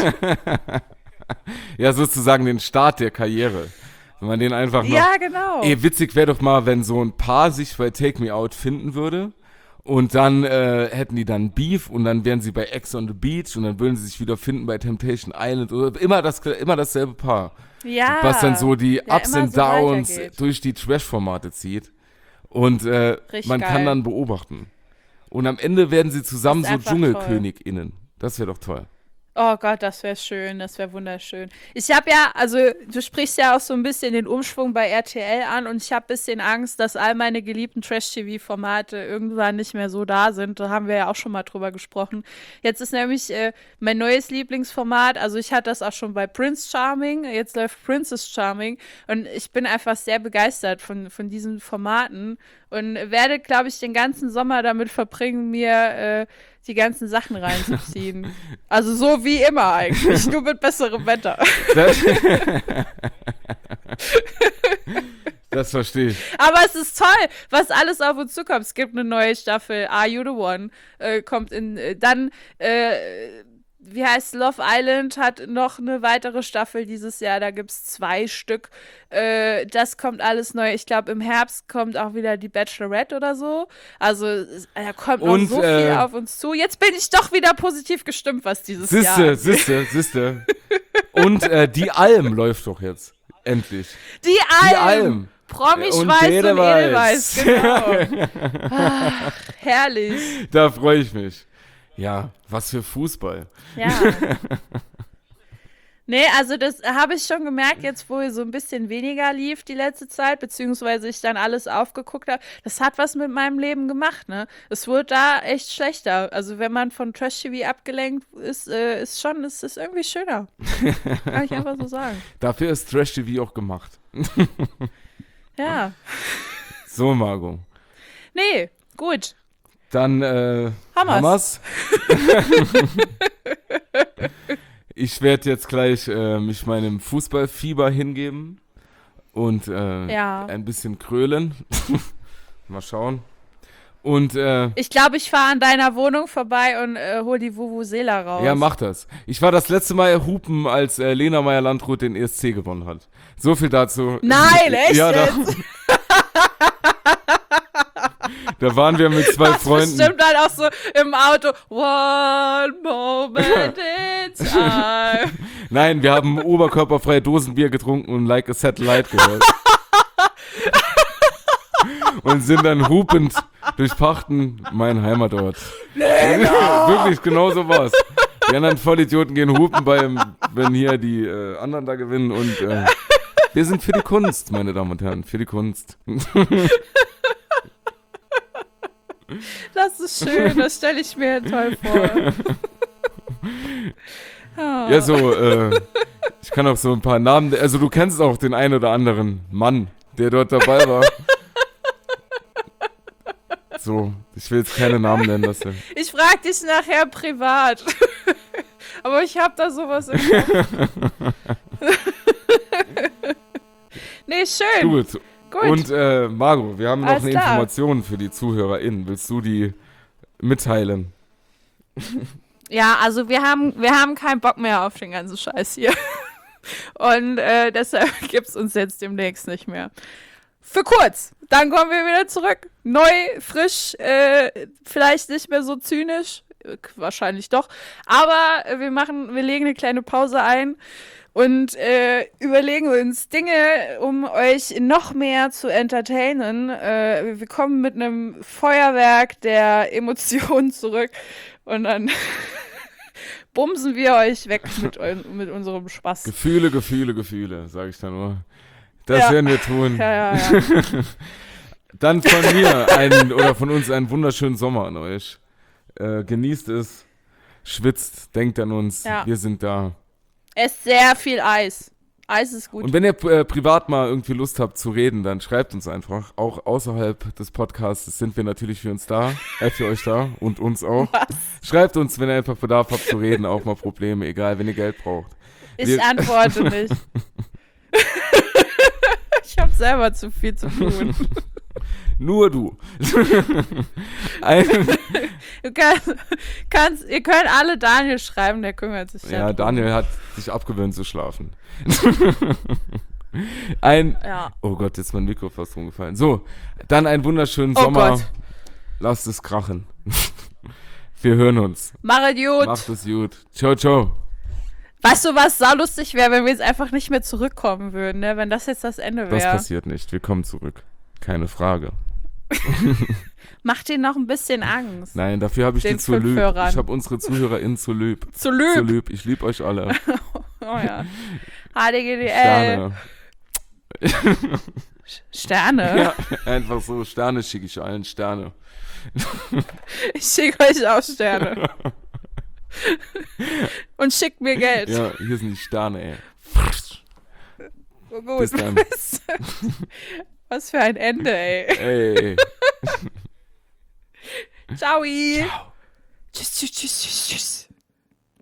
Ja, sozusagen den Start der Karriere. Wenn man den einfach noch... Ja, genau. Witzig wäre doch mal, wenn so ein Paar sich bei Take Me Out finden würde und dann hätten die dann Beef und dann wären sie bei Ex on the Beach und dann würden sie sich wieder finden bei Temptation Island oder immer dasselbe Paar. Ja. Was dann so die Ups and so Downs durch die Trash-Formate zieht. Und man kann dann beobachten. Und am Ende werden sie zusammen so DschungelkönigInnen. Das wäre doch toll. Oh Gott, das wäre schön, das wäre wunderschön. Ich habe ja, also du sprichst ja auch so ein bisschen den Umschwung bei RTL an und ich habe ein bisschen Angst, dass all meine geliebten Trash-TV-Formate irgendwann nicht mehr so da sind. Da haben wir ja auch schon mal drüber gesprochen. Jetzt ist nämlich mein neues Lieblingsformat, also ich hatte das auch schon bei Prince Charming, jetzt läuft Princess Charming und ich bin einfach sehr begeistert von diesen Formaten und werde, glaube ich, den ganzen Sommer damit verbringen, mir die ganzen Sachen reinzuziehen. Also so wie immer eigentlich, nur mit besserem Wetter. Das verstehe ich. Aber es ist toll, was alles auf uns zukommt. Es gibt eine neue Staffel, Are You the One? Kommt wie heißt Love Island, hat noch eine weitere Staffel dieses Jahr, da gibt es 2 Stück. Das kommt alles neu. Ich glaube, im Herbst kommt auch wieder die Bachelorette oder so. Also, da kommt noch so viel auf uns zu. Jetzt bin ich doch wieder positiv gestimmt, was dieses Jahr angeht. Siehste. Und die Alm läuft doch jetzt. Endlich. Die Alm. Promi-Schweiß und Edelweiß. Genau. Ach, herrlich. Da freue ich mich. Ja, was für Fußball. Ja. Nee, also das habe ich schon gemerkt, jetzt wo so ein bisschen weniger lief die letzte Zeit, beziehungsweise ich dann alles aufgeguckt habe. Das hat was mit meinem Leben gemacht, ne? Es wurde da echt schlechter. Also wenn man von Trash-TV abgelenkt ist, ist es irgendwie schöner. Kann ich einfach so sagen. Dafür ist Trash-TV auch gemacht. Ja. So, Margot. Nee, gut. Dann Hammers. Ich werde jetzt gleich mich meinem Fußballfieber hingeben und ein bisschen krölen. Mal schauen. Und ich glaube, ich fahre an deiner Wohnung vorbei und hol die Vuvuzela raus. Ja, mach das. Ich war das letzte Mal hupen, als Lena Meyer-Landrut den ESC gewonnen hat. So viel dazu. Nein, echt jetzt? Da waren wir mit 2 Freunden. Bestimmt halt auch so im Auto. One moment in time. Nein, wir haben oberkörperfreie Dosenbier getrunken und Like a Satellite gehört. Und sind dann hupend durch Pachten, mein Heimatort. Wirklich, genau so war's. Die anderen Vollidioten gehen hupen wenn hier die anderen da gewinnen und wir sind für die Kunst, meine Damen und Herren, für die Kunst. Das ist schön, das stelle ich mir toll vor. Ja, so, ich kann auch so ein paar Namen, also du kennst auch den einen oder anderen Mann, der dort dabei war. So, ich will jetzt keine Namen nennen lassen. Ich frage dich nachher privat. Aber ich habe da sowas im Kopf. Nee, schön. Gut. Und Margot, wir haben noch eine Information für die ZuhörerInnen. Willst du die mitteilen? Ja, also wir haben keinen Bock mehr auf den ganzen Scheiß hier. Und deshalb gibt's uns jetzt demnächst nicht mehr. Für kurz. Dann kommen wir wieder zurück. Neu, frisch, vielleicht nicht mehr so zynisch. Wahrscheinlich doch. Aber wir legen eine kleine Pause ein. und überlegen uns Dinge, um euch noch mehr zu entertainen. Wir kommen mit einem Feuerwerk der Emotionen zurück und dann bumsen wir euch weg mit unserem Spaß. Gefühle, sage ich dann nur. Das werden wir tun. Ja. Dann von mir von uns einen wunderschönen Sommer an euch. Genießt es, schwitzt, denkt an uns, wir sind da. Esst sehr viel Eis. Eis ist gut. Und wenn ihr privat mal irgendwie Lust habt zu reden, dann schreibt uns einfach. Auch außerhalb des Podcasts sind wir natürlich für euch da und uns auch. Was? Schreibt uns, wenn ihr einfach Bedarf habt zu reden, auch mal Probleme, egal, wenn ihr Geld braucht. Ich antworte nicht. Ich habe selber zu viel zu tun. Nur du. Ihr könnt alle Daniel schreiben, der kümmert sich Ja, drum. Daniel hat sich abgewöhnt zu schlafen. Oh Gott, jetzt ist mein Mikro fast rumgefallen. So, dann einen wunderschönen Sommer. Gott. Lasst es krachen. Wir hören uns. Macht gut. Macht es gut. Ciao, ciao. Weißt du, was saulustig wäre, wenn wir jetzt einfach nicht mehr zurückkommen würden, ne? Wenn das jetzt das Ende wäre. Das passiert nicht. Wir kommen zurück. Keine Frage. Macht denen noch ein bisschen Angst. Nein, dafür habe ich die zu lieb. Ich habe unsere ZuhörerInnen zu lieb. Zu lieb? Ich liebe euch alle. Oh ja. HDGDL. Sterne? Ja, einfach so. Sterne schicke ich allen. Sterne. Ich schicke euch auch Sterne. Und schickt mir Geld. Ja, hier sind die Sterne, ey. Oh, gut. Bis dann. Was für ein Ende, ey. Ey. Ciao. Ciao. Tschüss.